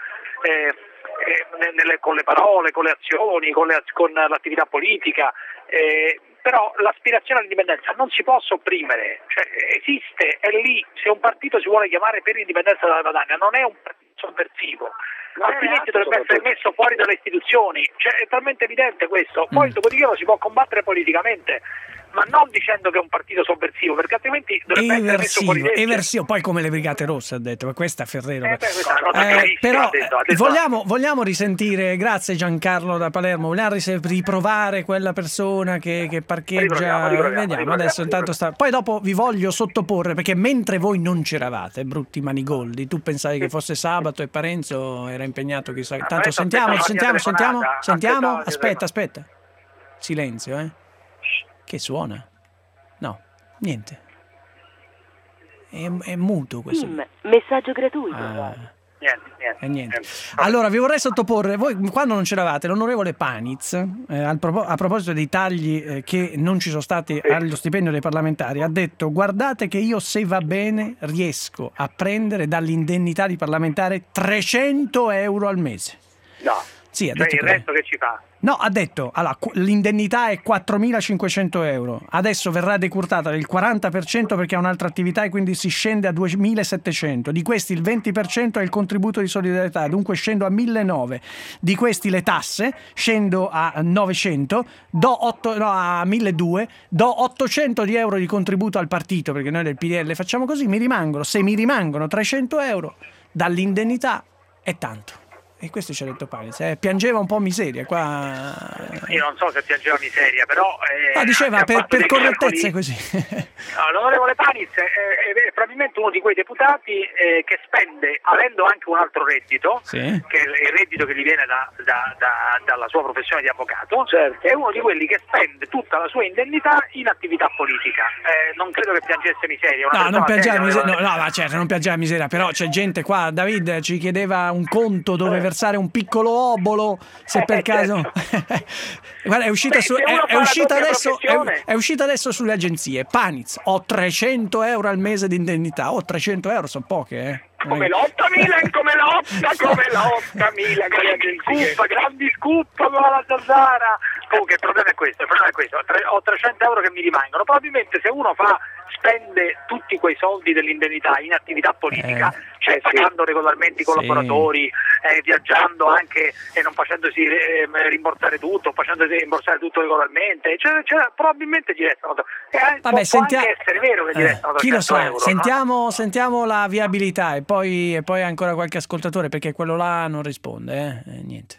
con le parole, con le azioni, con l'attività politica, però l'aspirazione all'indipendenza non si può sopprimere, cioè esiste, è lì. Se un partito si vuole chiamare Per l'indipendenza della Padania non è un partito sovversivo, altrimenti dovrebbe essere messo fuori dalle istituzioni, cioè è talmente evidente questo. Poi dopodiché lo si può combattere politicamente, ma non dicendo che è un partito sovversivo, perché altrimenti dovrebbe essere messo fuori legge. Eversivo, poi come le Brigate Rosse ha detto, ma questa è Ferrero. Però vogliamo risentire, grazie Giancarlo da Palermo, vogliamo riprovare quella persona che parcheggia. Vediamo adesso, intanto poi dopo vi voglio sottoporre, perché mentre voi non c'eravate, brutti manigoldi, tu pensavi che fosse sabato e Parenzo era impegnato, chissà. Tanto sentiamo. Aspetta. Silenzio, Che suona? No, niente. È muto questo. Messaggio gratuito. Niente. Allora vi vorrei sottoporre, voi quando non c'eravate, l'onorevole Paniz, a proposito dei tagli che non ci sono stati allo stipendio dei parlamentari, ha detto: guardate che io, se va bene, riesco a prendere dall'indennità di parlamentare 300 euro al mese. No. Sì, ha cioè detto il resto che ci fa? No, ha detto, allora, l'indennità è 4.500 euro, adesso verrà decurtata del 40% perché ha un'altra attività e quindi si scende a 2.700, di questi il 20% è il contributo di solidarietà, dunque scendo a 1.900, di questi le tasse, scendo a 900, a 1.200, do 800 di euro di contributo al partito, perché noi del PDL facciamo così, se mi rimangono 300 euro dall'indennità è tanto. E questo ci ha detto Paniz, piangeva un po' miseria qua. Io non so se piangeva miseria, però diceva per correttezza così. No, l'onorevole Paniz è probabilmente uno di quei deputati che spende, avendo anche un altro reddito, che è il reddito che gli viene dalla sua professione di avvocato, è uno di quelli che spende tutta la sua indennità in attività politica. Non credo che piangesse miseria. Non piangeva miseria, ma certo non piangeva miseria, però c'è gente qua, David ci chiedeva un conto dove versare un piccolo obolo, se per caso guarda, è uscita adesso sulle agenzie. Paniz, ho 300 euro al mese di indennità. 300 euro sono poche, come l'8.000, come l'8.000 grandi scoop con la Zanzara. Comunque il problema è questo, ho 300 euro che mi rimangono, probabilmente se uno spende tutti quei soldi dell'indennità in attività politica, cioè pagando regolarmente i collaboratori, viaggiando anche e non facendosi rimborsare tutto, facendosi rimborsare tutto regolarmente, cioè, probabilmente gli restano. Vabbè, può anche essere vero che gli restano 300 chi lo sa, euro, sentiamo la viabilità e poi ancora qualche ascoltatore, perché quello là non risponde, niente.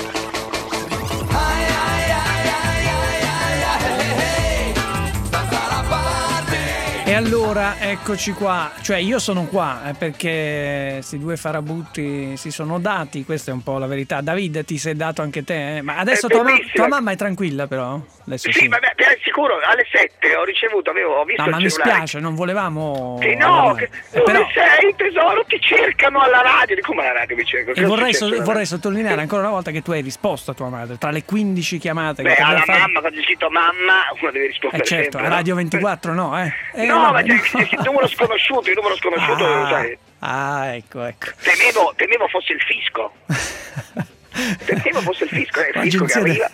E allora eccoci qua, cioè io sono qua perché questi due farabutti si sono dati, questa è un po' la verità. David, ti sei dato anche te? Ma adesso tua mamma è tranquilla però? Adesso sì, vabbè, sicuro alle 7 ho visto no, ma mi spiace, non volevamo... Sì, no, dove però... sei tesoro? Ti cercano alla radio, come alla radio mi cercano? E vorrei sottolineare ancora una volta che tu hai risposto a tua madre, tra le 15 chiamate che alla mamma, quando hai scritto mamma, uno deve rispondere certo, sempre, a Radio 24 no, No, ma c'è il numero sconosciuto, lo sai. Ecco. Temevo fosse il fisco. Temevo fosse il fisco che arriva.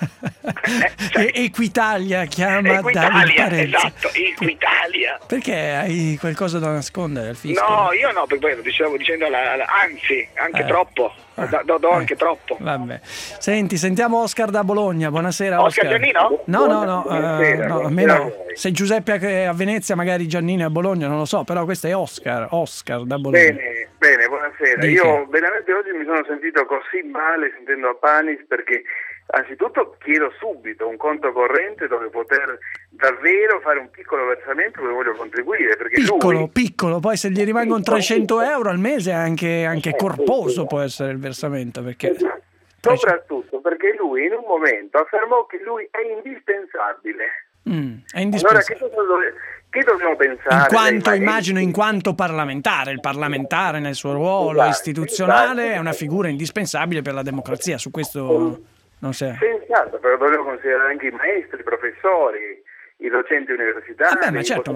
Equitalia chiama Davide Parenzo. Esatto, Equitalia. Perché hai qualcosa da nascondere al fisco? No, io no, perché lo stavo dicendo anzi, anche troppo. Do anche troppo. Vabbè. Sentiamo Oscar da Bologna. Buonasera Oscar Giannino? No, almeno se Giuseppe a Venezia, magari Giannino a Bologna, non lo so, però questo è Oscar da Bologna. Bene, buonasera. Io veramente oggi mi sono sentito così male sentendo a Panis, perché anzitutto chiedo subito un conto corrente dove poter davvero fare un piccolo versamento dove voglio contribuire, perché piccolo, poi se gli rimangono 300 euro al mese anche corposo può essere il versamento, perché soprattutto perché lui in un momento affermò che lui è indispensabile. È indispensabile. Allora che dobbiamo pensare? Immagino in quanto parlamentare, il parlamentare nel suo ruolo istituzionale è una figura indispensabile per la democrazia, su questo non c'è. Senz'altro, però dobbiamo considerare anche i maestri, i professori, i docenti universitari. Ma certo,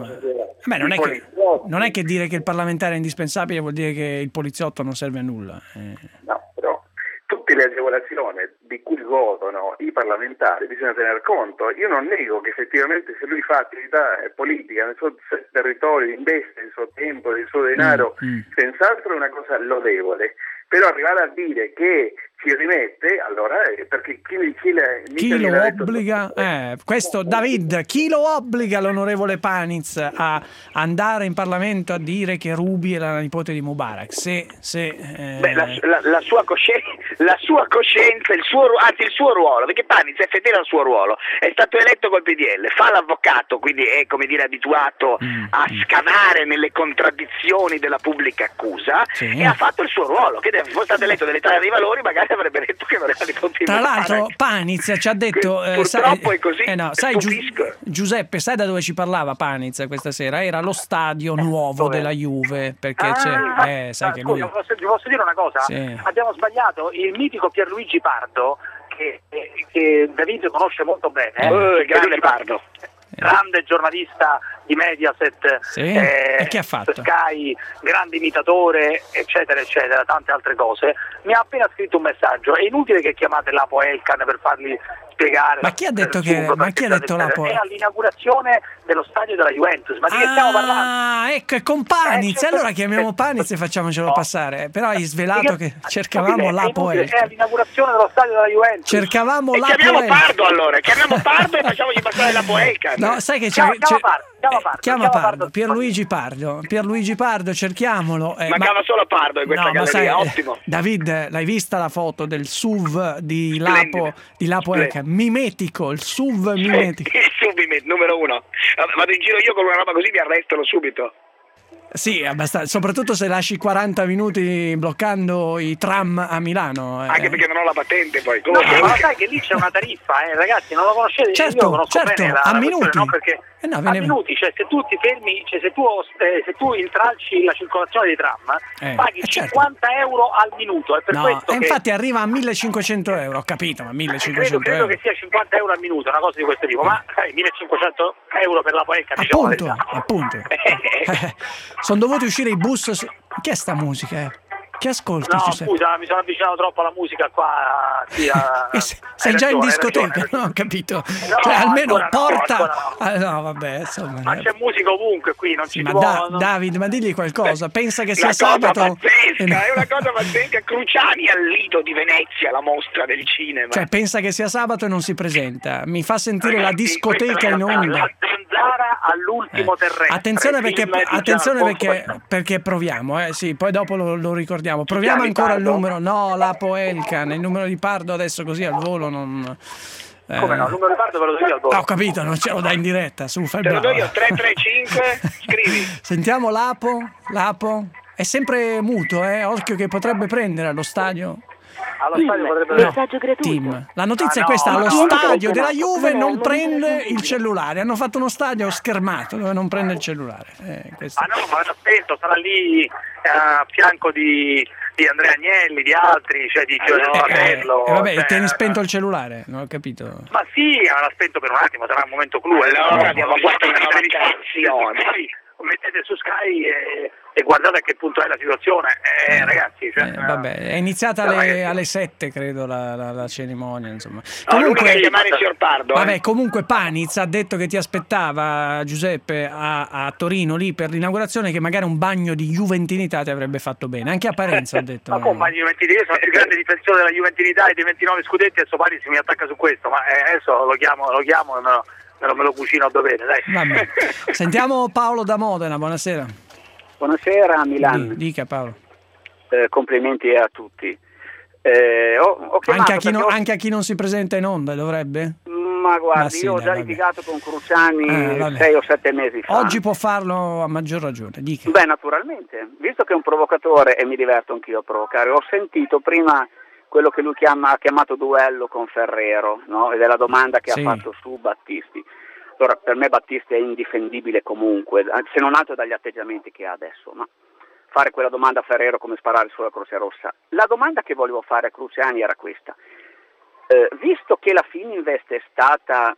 non è che dire che il parlamentare è indispensabile vuol dire che il poliziotto non serve a nulla. No, però tutte le agevolazioni di cui godono i parlamentari bisogna tener conto. Io non nego che effettivamente se lui fa attività politica nel suo territorio, investe il suo tempo, il suo denaro, senz'altro è una cosa lodevole, però arrivare a dire che ci rimette, allora perché chi lo obbliga? Questo David, chi lo obbliga l'onorevole Paniz a andare in Parlamento a dire che Ruby era la nipote di Mubarak? La sua coscienza, il suo ruolo, perché Paniz è fedele al suo ruolo, è stato eletto col PDL, fa l'avvocato, quindi è abituato a scavare nelle contraddizioni della pubblica accusa, e ha fatto il suo ruolo, che se fosse stato eletto dell'Italia dei Valori magari avrebbe detto che non era nipote di Mubarak. Tra l'altro Paniz ci ha detto purtroppo è così. Giuseppe, sai da dove ci parlava Paniz questa sera? Era allo stadio nuovo della Juve, perché c'è sai che lui... Ti posso dire una cosa? Sì. Abbiamo sbagliato il mitico Pierluigi Pardo, che David conosce molto bene, grande Pardo, grande giornalista di Mediaset, e che ha fatto? Sky, grande imitatore, eccetera eccetera, tante altre cose. Mi ha appena scritto un messaggio: è inutile che chiamate Lapo Elkan per fargli spiegare. Ma chi ha detto Lapo? È all'inaugurazione dello stadio della Juventus. Ma di che stiamo parlando? Ecco, è con Paniz. Allora chiamiamo Paniz e facciamocelo passare. Però hai svelato che cercavamo Lapo Elkan. È all'inaugurazione dello stadio della Juventus. Cercavamo Lapo Elkan. Chiamiamo Pardo allora, chiamiamo Pardo e facciamogli passare Lapo Elkan. No, sai che chiama Pardo, Pierluigi Pardo, cerchiamolo. Mancava solo Pardo in questa galleria, ottimo. David, l'hai vista la foto del SUV di Lapo Elkan? Mimetico, il SUV mimetico. Il SUV numero 1. Vado in giro io con una roba così, mi arrestano subito. Sì, abbastanza, soprattutto se lasci 40 minuti bloccando i tram a Milano. Anche perché non ho la patente poi. Ma sai che lì c'è una tariffa, ragazzi, non lo conoscete? Certo, io conosco bene a minuti. No, perché a minuti, cioè se tu ti fermi, cioè se tu intralci la circolazione dei tram, paghi 50 euro al minuto. È per questo che... infatti arriva a 1.500 euro, ho capito, ma 1.500 credo che sia 50 euro al minuto, una cosa di questo tipo, ma 1.500 euro per la poeca. Appunto. Sono dovuti uscire i bus. Che è sta musica? Che ascolti? No, Giuseppe? scusa, mi sono avvicinato troppo alla musica qua. Sì, sei già in discoteca, no? Ho capito. No, cioè, almeno porta. No. No, vabbè, insomma. Ma c'è musica ovunque qui, non sì, ci ma può. David, ma digli qualcosa. Pensa che sia una sabato. cosa pazzesca, è una cosa pazzesca. Cruciani al Lido di Venezia, la mostra del cinema. Cioè, pensa che sia sabato e non si presenta. Mi fa sentire la discoteca in onda. La zanzara all'ultimo terrestre. Attenzione perché proviamo, sì, poi dopo lo ricordiamo. Proviamo ancora il numero. No, Lapo Elkan, il numero di Pardo adesso così al volo non. Come no? Il numero di Pardo ve lo do io al volo. Ho capito, non ce lo dai in diretta, su, fai Te lo bravo. do io, 335, scrivi. Sentiamo Lapo. È sempre muto, occhio che potrebbe prendere allo stadio. Allo stadio potrebbe messaggio gratuito. Tim. La notizia è questa: allo stadio della Juve non prende il cellulare. Hanno fatto uno stadio schermato dove non prende il cellulare. Ah no, ma l'hanno spento, sarà lì a fianco di Andrea Agnelli, di altri, cioè di Giorgio Martello. Vabbè, tieni spento il cellulare, non ho capito. Ma sì, l'ha spento per un attimo, sarà un momento clou. Allora abbiamo fatto una nuova canzone. Mettete su Sky e guardate a che punto è la situazione, ragazzi. Vabbè, è iniziata alle 7, credo, la cerimonia, insomma. Comunque, chiamare il signor Pardo. Vabbè, comunque Paniz ha detto che ti aspettava, Giuseppe, a Torino lì per l'inaugurazione, che magari un bagno di juventinità ti avrebbe fatto bene. Anche a Parenzo ha detto. Ma come bagno di juventinità? Io sono il più grande difensore della juventinità e dei 29 scudetti, adesso Paniz mi attacca su questo, ma adesso lo chiamo e me lo cucino a dovere, dai. Vabbè. Sentiamo Paolo da Modena, buonasera. Buonasera Milan. Dica Paolo. Complimenti a tutti. Ho anche a chi non si presenta in onda, dovrebbe? Ma guardi, io ho già litigato con Cruciani 6 o 7 mesi fa. Oggi può farlo a maggior ragione, dica. Beh, naturalmente, visto che è un provocatore e mi diverto anch'io a provocare, ho sentito prima quello che lui ha chiamato duello con Ferrero, no? Ed è la domanda che ha fatto su Battisti. Allora, per me Battisti è indifendibile comunque, se non altro dagli atteggiamenti che ha adesso, ma fare quella domanda a Ferrero come sparare sulla Croce Rossa. La domanda che volevo fare a Cruciani era questa. Visto che la Fininvest è stata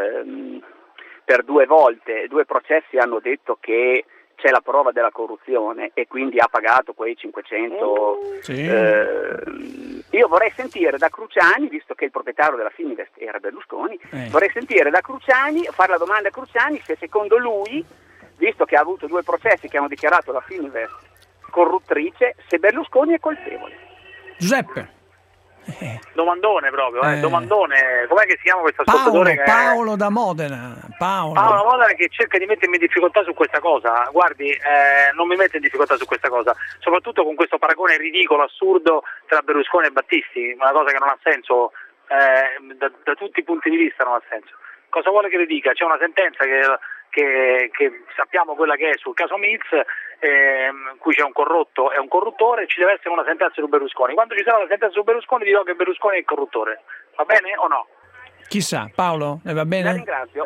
per 2 volte, 2 processi hanno detto che c'è la prova della corruzione e quindi ha pagato quei 500. Io vorrei sentire da Cruciani, visto che il proprietario della Fininvest era Berlusconi, vorrei sentire da Cruciani, fare la domanda a Cruciani se secondo lui, visto che ha avuto 2 processi che hanno dichiarato la Fininvest corruttrice, se Berlusconi è colpevole. Giuseppe. Domandone proprio, domandone. Com'è che si chiama questo ascoltatore? Paolo da Modena. Paolo da Modena, che cerca di mettermi in difficoltà su questa cosa. Guardi, non mi mette in difficoltà su questa cosa, soprattutto con questo paragone ridicolo, assurdo tra Berlusconi e Battisti, una cosa che non ha senso, da tutti i punti di vista non ha senso. Cosa vuole che le dica? C'è una sentenza che sappiamo quella che è sul caso Mills, in cui c'è un corrotto e un corruttore, ci deve essere una sentenza su Berlusconi. Quando ci sarà la sentenza su Berlusconi dirò che Berlusconi è il corruttore. Va bene o no? Chissà, Paolo, va bene? La ringrazio.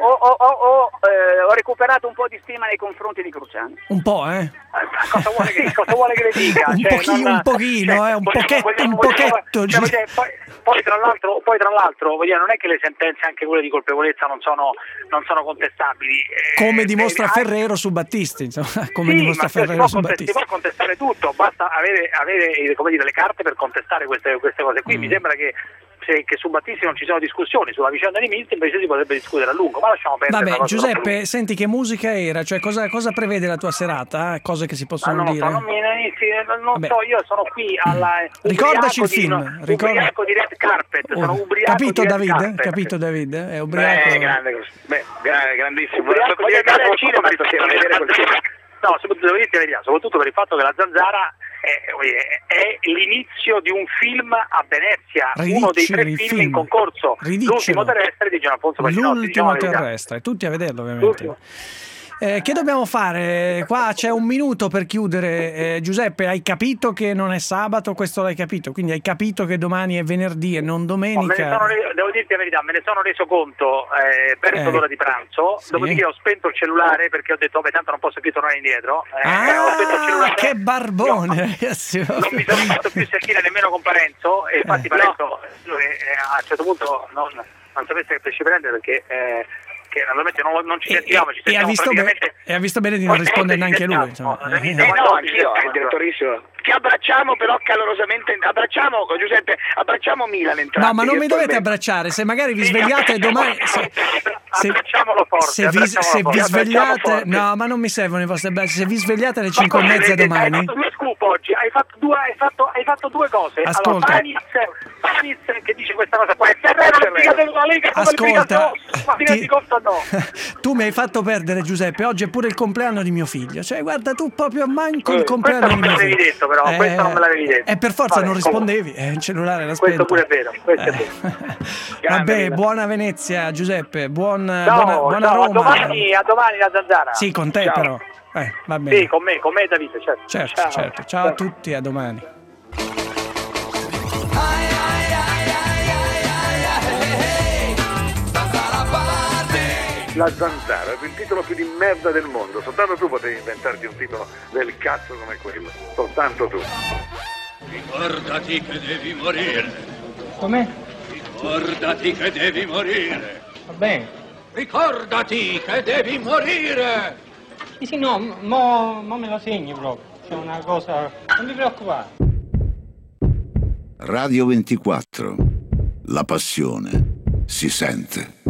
Ho recuperato un po' di stima nei confronti di Cruciani. Un po', Cosa vuole che le dica? un pochino, un pochetto. Poi tra l'altro, non è che le sentenze, anche quelle di colpevolezza, non sono contestabili. Come dimostra Ferrero su Battisti, insomma. Si può contestare tutto, basta avere le carte per contestare queste cose. Qui mi sembra che su Battisti non ci sono discussioni, sulla vicenda di Mills invece si potrebbe discutere a lungo, ma lasciamo perdere. Vabbè, Giuseppe, senti che musica era, cioè cosa prevede la tua serata? Cose che si possono dire? Non so, io sono qui alla ricordaci il film, ubriaco di Red Carpet, sono ubriaco. Capito David? È ubriaco. Grandissimo. Voglio andare al cinema stasera a vedere quel film. No, soprattutto per il fatto che la Zanzara è l'inizio di un film a Venezia, uno dei 3 film in concorso, L'ultimo terrestre di Gian Alfonso Pacinotti. L'ultimo terrestre, tutti a vederlo ovviamente. Che dobbiamo fare? Qua c'è un minuto per chiudere. Giuseppe, hai capito che non è sabato? Questo l'hai capito? Quindi hai capito che domani è venerdì e non domenica? Devo dirti la verità, me ne sono reso conto verso l'ora di pranzo, dopodiché ho spento il cellulare perché ho detto tanto non posso più tornare indietro. Ho spento il cellulare. Che barbone, ragazzi! Non mi sono fatto più sentire nemmeno con Parenzo, e infatti Parenzo a un certo punto non sapesse che pesci prendere perché che naturalmente non ci sentiamo, ci sentiamo praticamente. E ha visto bene di non rispondere neanche lui. No, anch'io, il direttorissimo. che abbracciamo però calorosamente, Giuseppe, abbracciamo Milan entrambi. No, ma non mi dovete abbracciare, se magari vi svegliate domani... Abbracciamolo forte, se vi svegliate... No, ma non mi servono i vostri abbracci, se vi svegliate alle 5:30 domani... Hai fatto due scoop oggi, hai fatto due cose. Ascolta. Allora, Paniz che dice questa cosa qua, è Ferrero l'obbligatore della Lega, ascolta, no. Tu mi hai fatto perdere, Giuseppe, oggi è pure il compleanno di mio figlio, cioè guarda, tu proprio manco il compleanno di mio figlio. Detto, però, questo non me l'avevi detto. E per forza non rispondevi, il cellulare era spento. Questo pure è vero, questo è vero. Vabbè, buona Venezia, Giuseppe, buona Roma. A domani la Zanzara. Sì, con te. Ciao. Però. Va bene. Sì, con me Davide, certo. Certo. Ciao a tutti, a domani. La Zanzara è il titolo più di merda del mondo. Soltanto tu potevi inventarti un titolo del cazzo come quello. Soltanto tu. Ricordati che devi morire. Com'è? Ricordati che devi morire. Va bene. Ricordati che devi morire. Sì, no, mo me la segni proprio. C'è una cosa... Non mi preoccupare. Radio 24. La passione si sente.